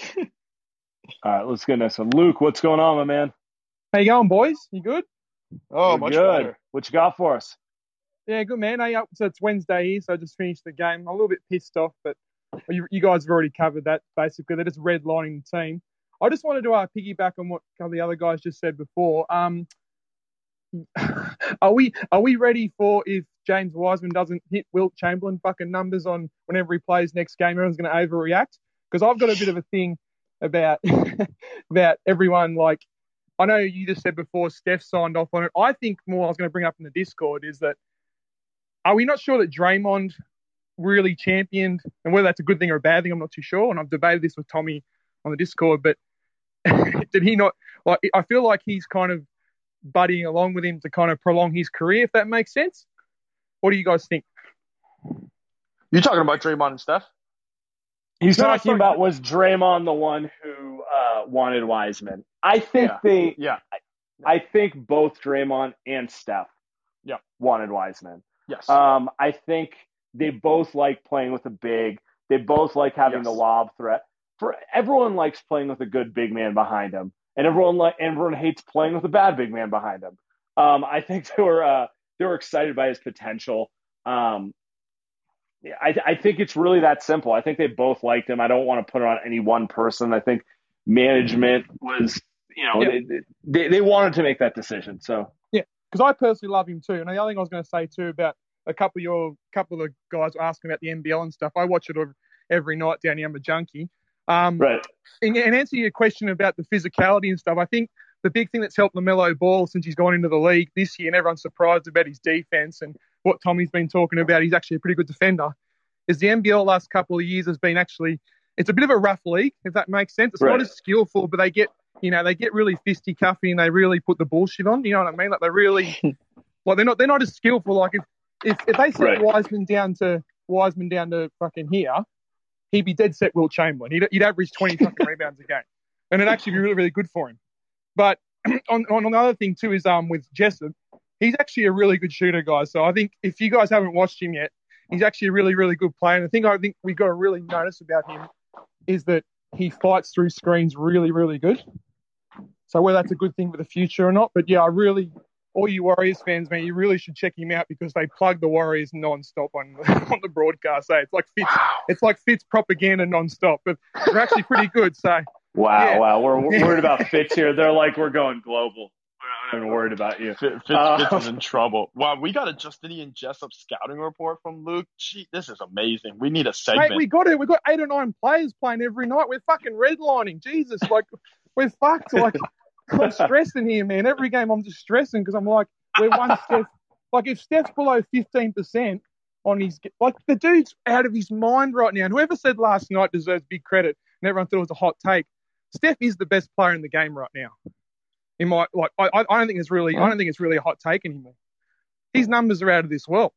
All right, let's get this one. Luke, what's going on, my man? How you going, boys? You good? Oh, We're much good. Better. What you got for us? Yeah, good, man. Hey, so it's Wednesday here, so I just finished the game. I'm a little bit pissed off, but you, you guys have already covered that. Basically, they're just redlining the team. I just wanted to uh, piggyback on what a couple of the other guys just said before. Um. Are we are we ready for if James Wiseman doesn't hit Wilt Chamberlain fucking numbers on whenever he plays next game, everyone's going to overreact? Because I've got a bit of a thing about about everyone. Like, I know you just said before Steph signed off on it. I think more I was going to bring up in the Discord is that are we not sure that Draymond really championed, and whether that's a good thing or a bad thing, I'm not too sure. And I've debated this with Tommy on the Discord, but did he not? Like, I feel like he's kind of buddying along with him to kind of prolong his career, if that makes sense. What do you guys think? You talking about Draymond and Steph? He's no, talking about was Draymond the one who uh, wanted Wiseman. I think yeah. they. Yeah. I think both Draymond and Steph. Yeah. Wanted Wiseman. Yes. Um, I think they both like playing with a big. They both like having yes. the lob threat. For everyone likes playing with a good big man behind him. And everyone like everyone hates playing with a bad big man behind him. Um, I think they were uh, they were excited by his potential. Um, I, I think it's really that simple. I think they both liked him. I don't want to put it on any one person. I think management was, you know, yeah. they, they they wanted to make that decision. So yeah, because I personally love him too. And the other thing I was going to say too about a couple of your couple of the guys were asking about the N B L and stuff. I watch it every night down here. I'm a junkie. Um, right. And, and answer your question about the physicality and stuff, I think the big thing that's helped LaMelo Ball since he's gone into the league this year, and everyone's surprised about his defense and what Tommy's been talking about, he's actually a pretty good defender, is the N B L last couple of years has been actually, it's a bit of a rough league, if that makes sense. It's right. not as skillful, but they get, you know, they get really fisticuffy and they really put the bullshit on, you know what I mean? Like they really, like they're not, they're not as skillful. Like if, if, if they set right. Wiseman down to, Wiseman down to fucking here, he'd be dead set Wilt Chamberlain. He'd, he'd average twenty fucking rebounds a game. And it'd actually be really, really good for him. But on, on another thing too is um with Jessup, he's actually a really good shooter, guys. So I think if you guys haven't watched him yet, he's actually a really, really good player. And the thing I think we've got to really notice about him is that he fights through screens really, really good. So whether that's a good thing for the future or not. But yeah, I really, all you Warriors fans, man, you really should check him out because they plug the Warriors non-stop on, on the broadcast. So it's like Fitz, wow. it's like Fitz propaganda non-stop, but they're actually pretty good. So wow, yeah. wow, we're, we're worried about Fitz here. They're like, we're going global. We're not even worried about you. Fitz, uh, Fitz is in trouble. Wow, we got a Justinian Jessup scouting report from Luke. Gee, this is amazing. We need a segment. Mate, we got it. We got eight or nine players playing every night. We're fucking redlining. Jesus, like we're fucked. Like I'm stressing here, man. Every game I'm just stressing because I'm like, we're one step. Like if Steph's below fifteen percent on his, like the dude's out of his mind right now. And whoever said last night deserves big credit, and everyone thought it was a hot take. Steph is the best player in the game right now. In my like, I, I don't think it's really, I don't think it's really a hot take anymore. His numbers are out of this world.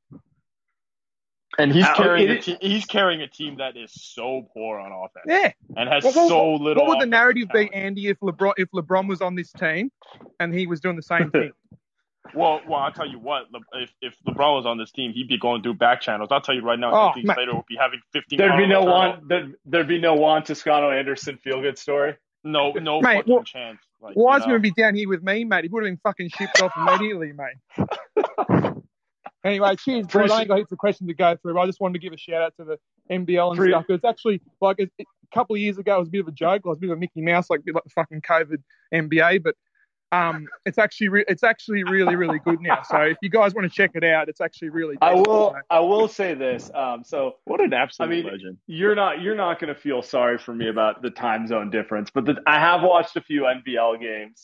And he's carrying a te- he's carrying a team that is so poor on offense. Yeah, and has well, well, so little. What would the narrative talent. be, Andy, if LeBron if LeBron was on this team and he was doing the same thing? Well, well, I'll tell you what. If if LeBron was on this team, he'd be going through back channels. I'll tell you right now. Oh, Anthony Slater would be having fifteen. There'd be no Juan. There'd, there'd be no Juan Toscano Anderson feel good story. No, no mate, fucking well, chance. Like, Wiseman you know? would be down here with me, mate. He would have been fucking shipped off immediately, mate. Anyway, cheers, boys. I ain't got heaps of questions to go through. But I just wanted to give a shout out to the N B L and Pre- stuff. It's actually like a, a couple of years ago, it was a bit of a joke. It was a bit of a Mickey Mouse, like a bit like the fucking COVID N B A. But um, it's actually re- it's actually really really good now. So if you guys want to check it out, it's actually really. I will. Mate. I will say this. Um, so what an absolute I mean, legend. You're not you're not going to feel sorry for me about the time zone difference, but the, I have watched a few N B L games.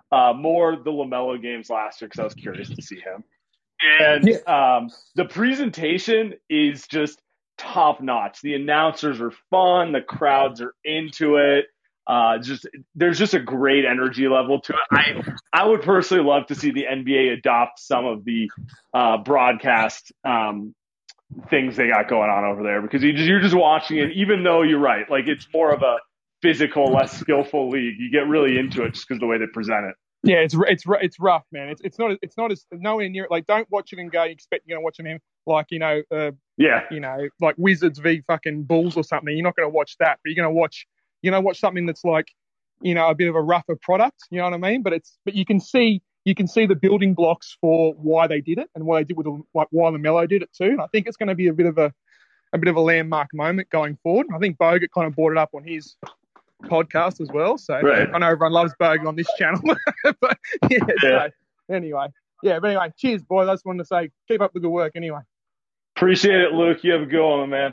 Uh, more the LaMelo games last year because I was curious to see him. And um, the presentation is just top notch. The announcers are fun. The crowds are into it. Uh, just there's just a great energy level to it. I I would personally love to see the N B A adopt some of the uh, broadcast um, things they got going on over there because you just, you're just watching it. Even though you're right, like it's more of a physical, less skillful league. You get really into it just because of the way they present it. Yeah, it's it's it's rough, man. It's it's not it's not as nowhere near like. Don't watch it and go expect you're gonna watch him like you know, uh, yeah, you know, like Wizards v fucking Bulls or something. You're not gonna watch that, but you're gonna watch you know watch something that's like you know a bit of a rougher product. You know what I mean? But it's but you can see you can see the building blocks for why they did it and what they did with the, like why LaMelo did it too. And I think it's going to be a bit of a a bit of a landmark moment going forward. I think Bogut kind of brought it up on his podcast as well, so right. I know everyone loves Bogut on this channel, but yeah, yeah. So, anyway, yeah, but anyway, cheers, boys. I just wanted to say, keep up the good work. Anyway, appreciate it, Luke. You have a good one, man.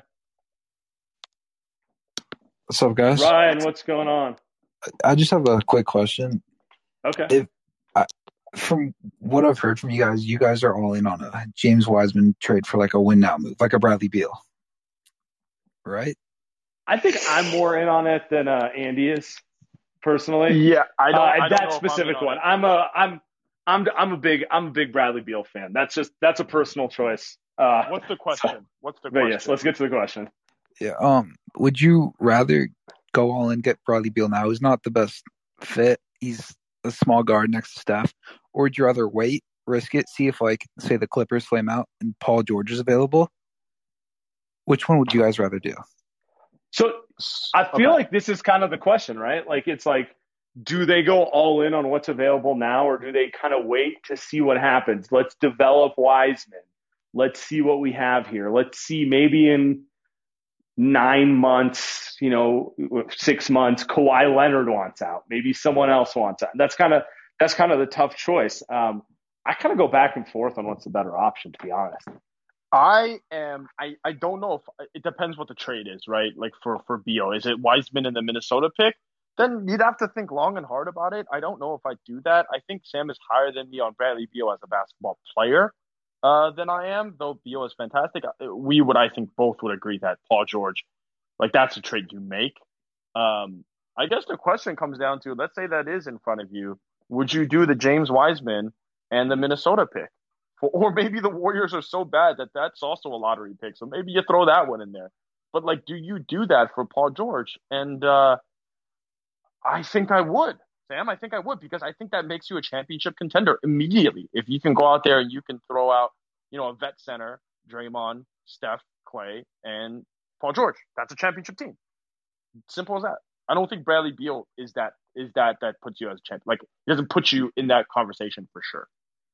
What's up, guys? Ryan, what's going on? I just have a quick question. Okay. If I, from what I've heard from you guys, you guys are all in on a James Wiseman trade for like a win now move, like a Bradley Beal, right? I think I'm more in on it than uh, Andy is, personally. Yeah, I don't. Uh, I don't that know specific I'm one. I'm a, I'm, I'm, I'm a big, I'm a big Bradley Beal fan. That's just that's a personal choice. Uh, What's the question? What's the but question? yes, let's get to the question. Yeah. Um. Would you rather go all in, get Bradley Beal now? He's not the best fit. He's a small guard next to Steph. Or would you rather wait, risk it, see if like say the Clippers flame out and Paul George is available? Which one would you guys rather do? So I feel Okay. like this is kind of the question, right? Like it's like, do they go all in on what's available now, or do they kind of wait to see what happens? Let's develop Wiseman. Let's see what we have here. Let's see maybe in nine months, you know, six months, Kawhi Leonard wants out. Maybe someone else wants out. That's kind of that's kind of the tough choice. Um, I kind of go back and forth on what's the better option, to be honest. I am. I, I don't know if it depends what the trade is, right? Like for for Beal, is it Wiseman and the Minnesota pick? Then you'd have to think long and hard about it. I don't know if I do that. I think Sam is higher than me on Bradley Beal as a basketball player uh, than I am, though Beal is fantastic. We would, I think, both would agree that Paul George, like that's a trade you make. Um, I guess the question comes down to, let's say that is in front of you. Would you do the James Wiseman and the Minnesota pick? Or maybe the Warriors are so bad that that's also a lottery pick. So maybe you throw that one in there. But, like, do you do that for Paul George? And uh, I think I would, Sam. I think I would because I think that makes you a championship contender immediately. If you can go out there and you can throw out, you know, a vet center, Draymond, Steph, Clay, and Paul George. That's a championship team. Simple as that. I don't think Bradley Beal is that is that that puts you as a champ. Like, it doesn't put you in that conversation for sure.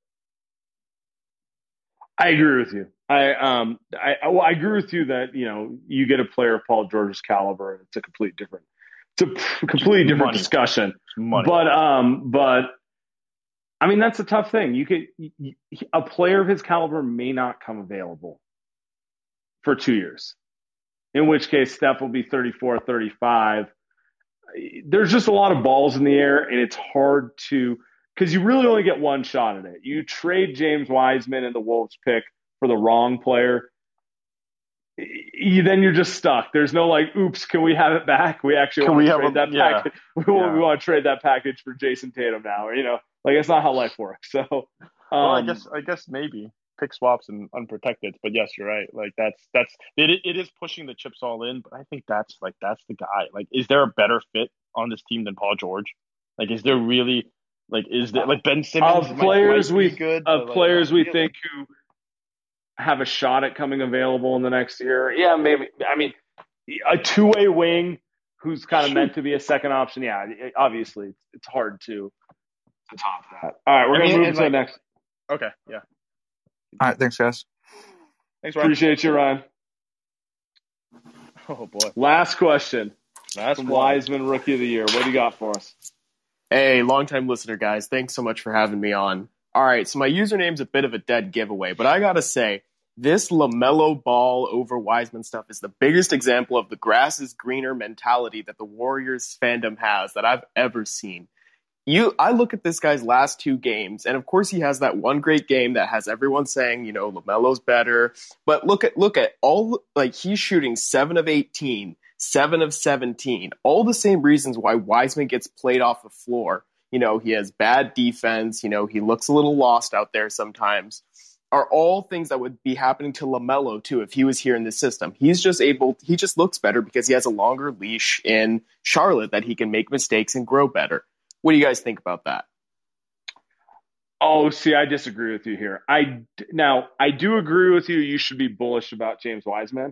I agree with you. I um I well, I agree with you that you know you get a player of Paul George's caliber and it's a completely different it's a completely different Money. discussion. Money. But um but I mean that's a tough thing. You could you, a player of his caliber may not come available for two years. In which case Steph will be thirty-four, thirty-five. There's just a lot of balls in the air and it's hard to because you really only get one shot at it. You trade James Wiseman and the Wolves pick for the wrong player, you, then you're just stuck. There's no like, oops, can we have it back? We actually Can want we to have trade a- that yeah. package. We, want, Yeah. we want to trade that package for Jason Tatum now, or you know, like that's not how life works. So, um, Well, I guess I guess maybe pick swaps and unprotected, but yes, you're right. Like that's that's it. It is pushing the chips all in, but I think that's like that's the guy. Like, is there a better fit on this team than Paul George? Like, is there really like is there like Ben Simmons of might- players might we be good of but, like, players not we really. think who have a shot at coming available in the next year. Yeah, maybe. I mean, a two-way wing who's kind of meant to be a second option. Yeah, it- obviously it's, it's hard to to top that. All right, we're I gonna mean, move and, to like- the next. Okay, yeah. All right, thanks, guys. Thanks, Ryan. Appreciate you, Ryan. Oh boy. Last question. Last from one. Wiseman Rookie of the Year. What do you got for us? Hey, longtime listener, guys. Thanks so much for having me on. All right, so my username's a bit of a dead giveaway, but I gotta say, this LaMelo Ball over Wiseman stuff is the biggest example of the grass is greener mentality that the Warriors fandom has that I've ever seen. You, I look at this guy's last two games, and of course he has that one great game that has everyone saying, you know, LaMelo's better. But look at look at all, like, he's shooting seven of eighteen, seven of seventeen. All the same reasons why Wiseman gets played off the floor. You know, he has bad defense. You know, he looks a little lost out there sometimes. Are all things that would be happening to LaMelo too if he was here in this system. He's just able, he just looks better because he has a longer leash in Charlotte that he can make mistakes and grow better. What do you guys think about that? Oh, see, I disagree with you here. I now I do agree with you. You should be bullish about James Wiseman,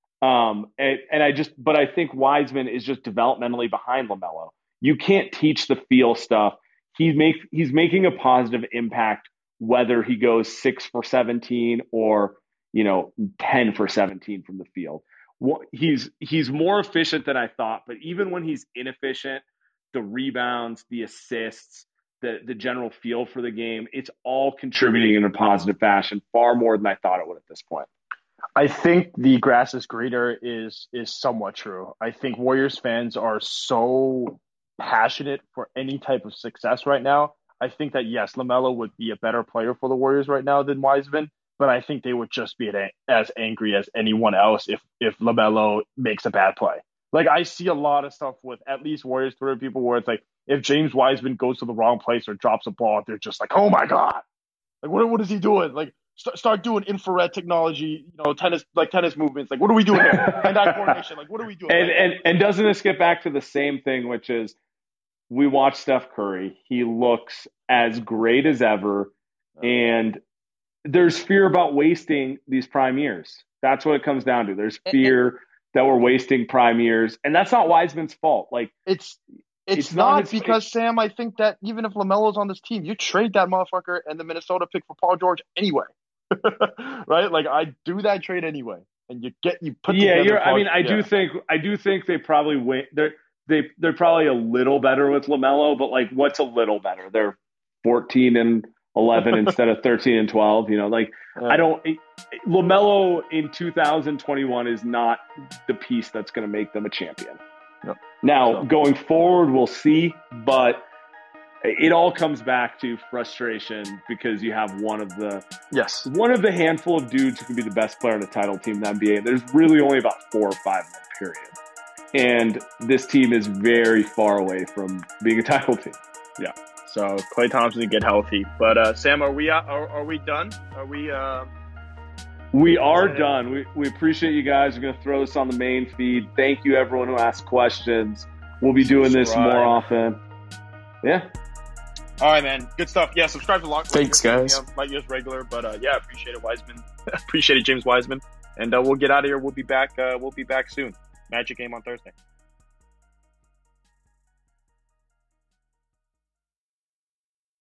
um, and, and I just, but I think Wiseman is just developmentally behind LaMelo. You can't teach the feel stuff. He's make he's making a positive impact whether he goes six for seventeen or you know ten for seventeen from the field. He's he's more efficient than I thought, but even when he's inefficient, the rebounds, the assists, the the general feel for the game, it's all contributing in a positive fashion, far more than I thought it would at this point. I think the grass is greener is is somewhat true. I think Warriors fans are so passionate for any type of success right now. I think that, yes, LaMelo would be a better player for the Warriors right now than Wiseman, but I think they would just be as angry as anyone else if if LaMelo makes a bad play. Like, I see a lot of stuff with at least Warriors Twitter people where it's like, if James Wiseman goes to the wrong place or drops a ball, they're just like, oh my God. Like, what what is he doing? Like, st- start doing infrared technology, you know, tennis, like tennis movements. Like, what are we doing here? Hand-eye coordination. Like, what are we doing? And, like, and, and doesn't this get back to the same thing, which is we watch Steph Curry. He looks as great as ever. And there's fear about wasting these prime years. That's what it comes down to. There's fear that we're wasting prime years. And that's not Wiseman's fault. Like, it's it's, it's not, not because, it's, Sam, I think that even if LaMelo's on this team, you trade that motherfucker and the Minnesota pick for Paul George anyway. Right? Like, I do that trade anyway. And you get you put yeah, together you're, Paul, I mean, I yeah. do think I do think they probably win. They're they they're probably a little better with LaMelo, but like, what's a little better? They're fourteen and eleven instead of thirteen and twelve. You know, like yeah. I don't. It, LaMelo in two thousand twenty-one is not the piece that's going to make them a champion. Yep. Now, so. going forward, we'll see, but it all comes back to frustration because you have one of the yes one of the handful of dudes who can be the best player in a title team in the N B A. There's really only about four or five in that period. And this team is very far away from being a title team. Yeah. So Klay Thompson to get healthy. But uh, Sam, are we are, are we done? Are we? Uh... We are done. We we appreciate you guys. We're going to throw this on the main feed. Thank you, everyone who asked questions. We'll be doing subscribe. this more often. Yeah. All right, man. Good stuff. Yeah, subscribe to Lock. Thanks, guys. Like yours regular, but uh, yeah, appreciate it, Wiseman. appreciate it, James Wiseman. And uh, we'll get out of here. We'll be back. Uh, we'll be back soon. Magic game on Thursday.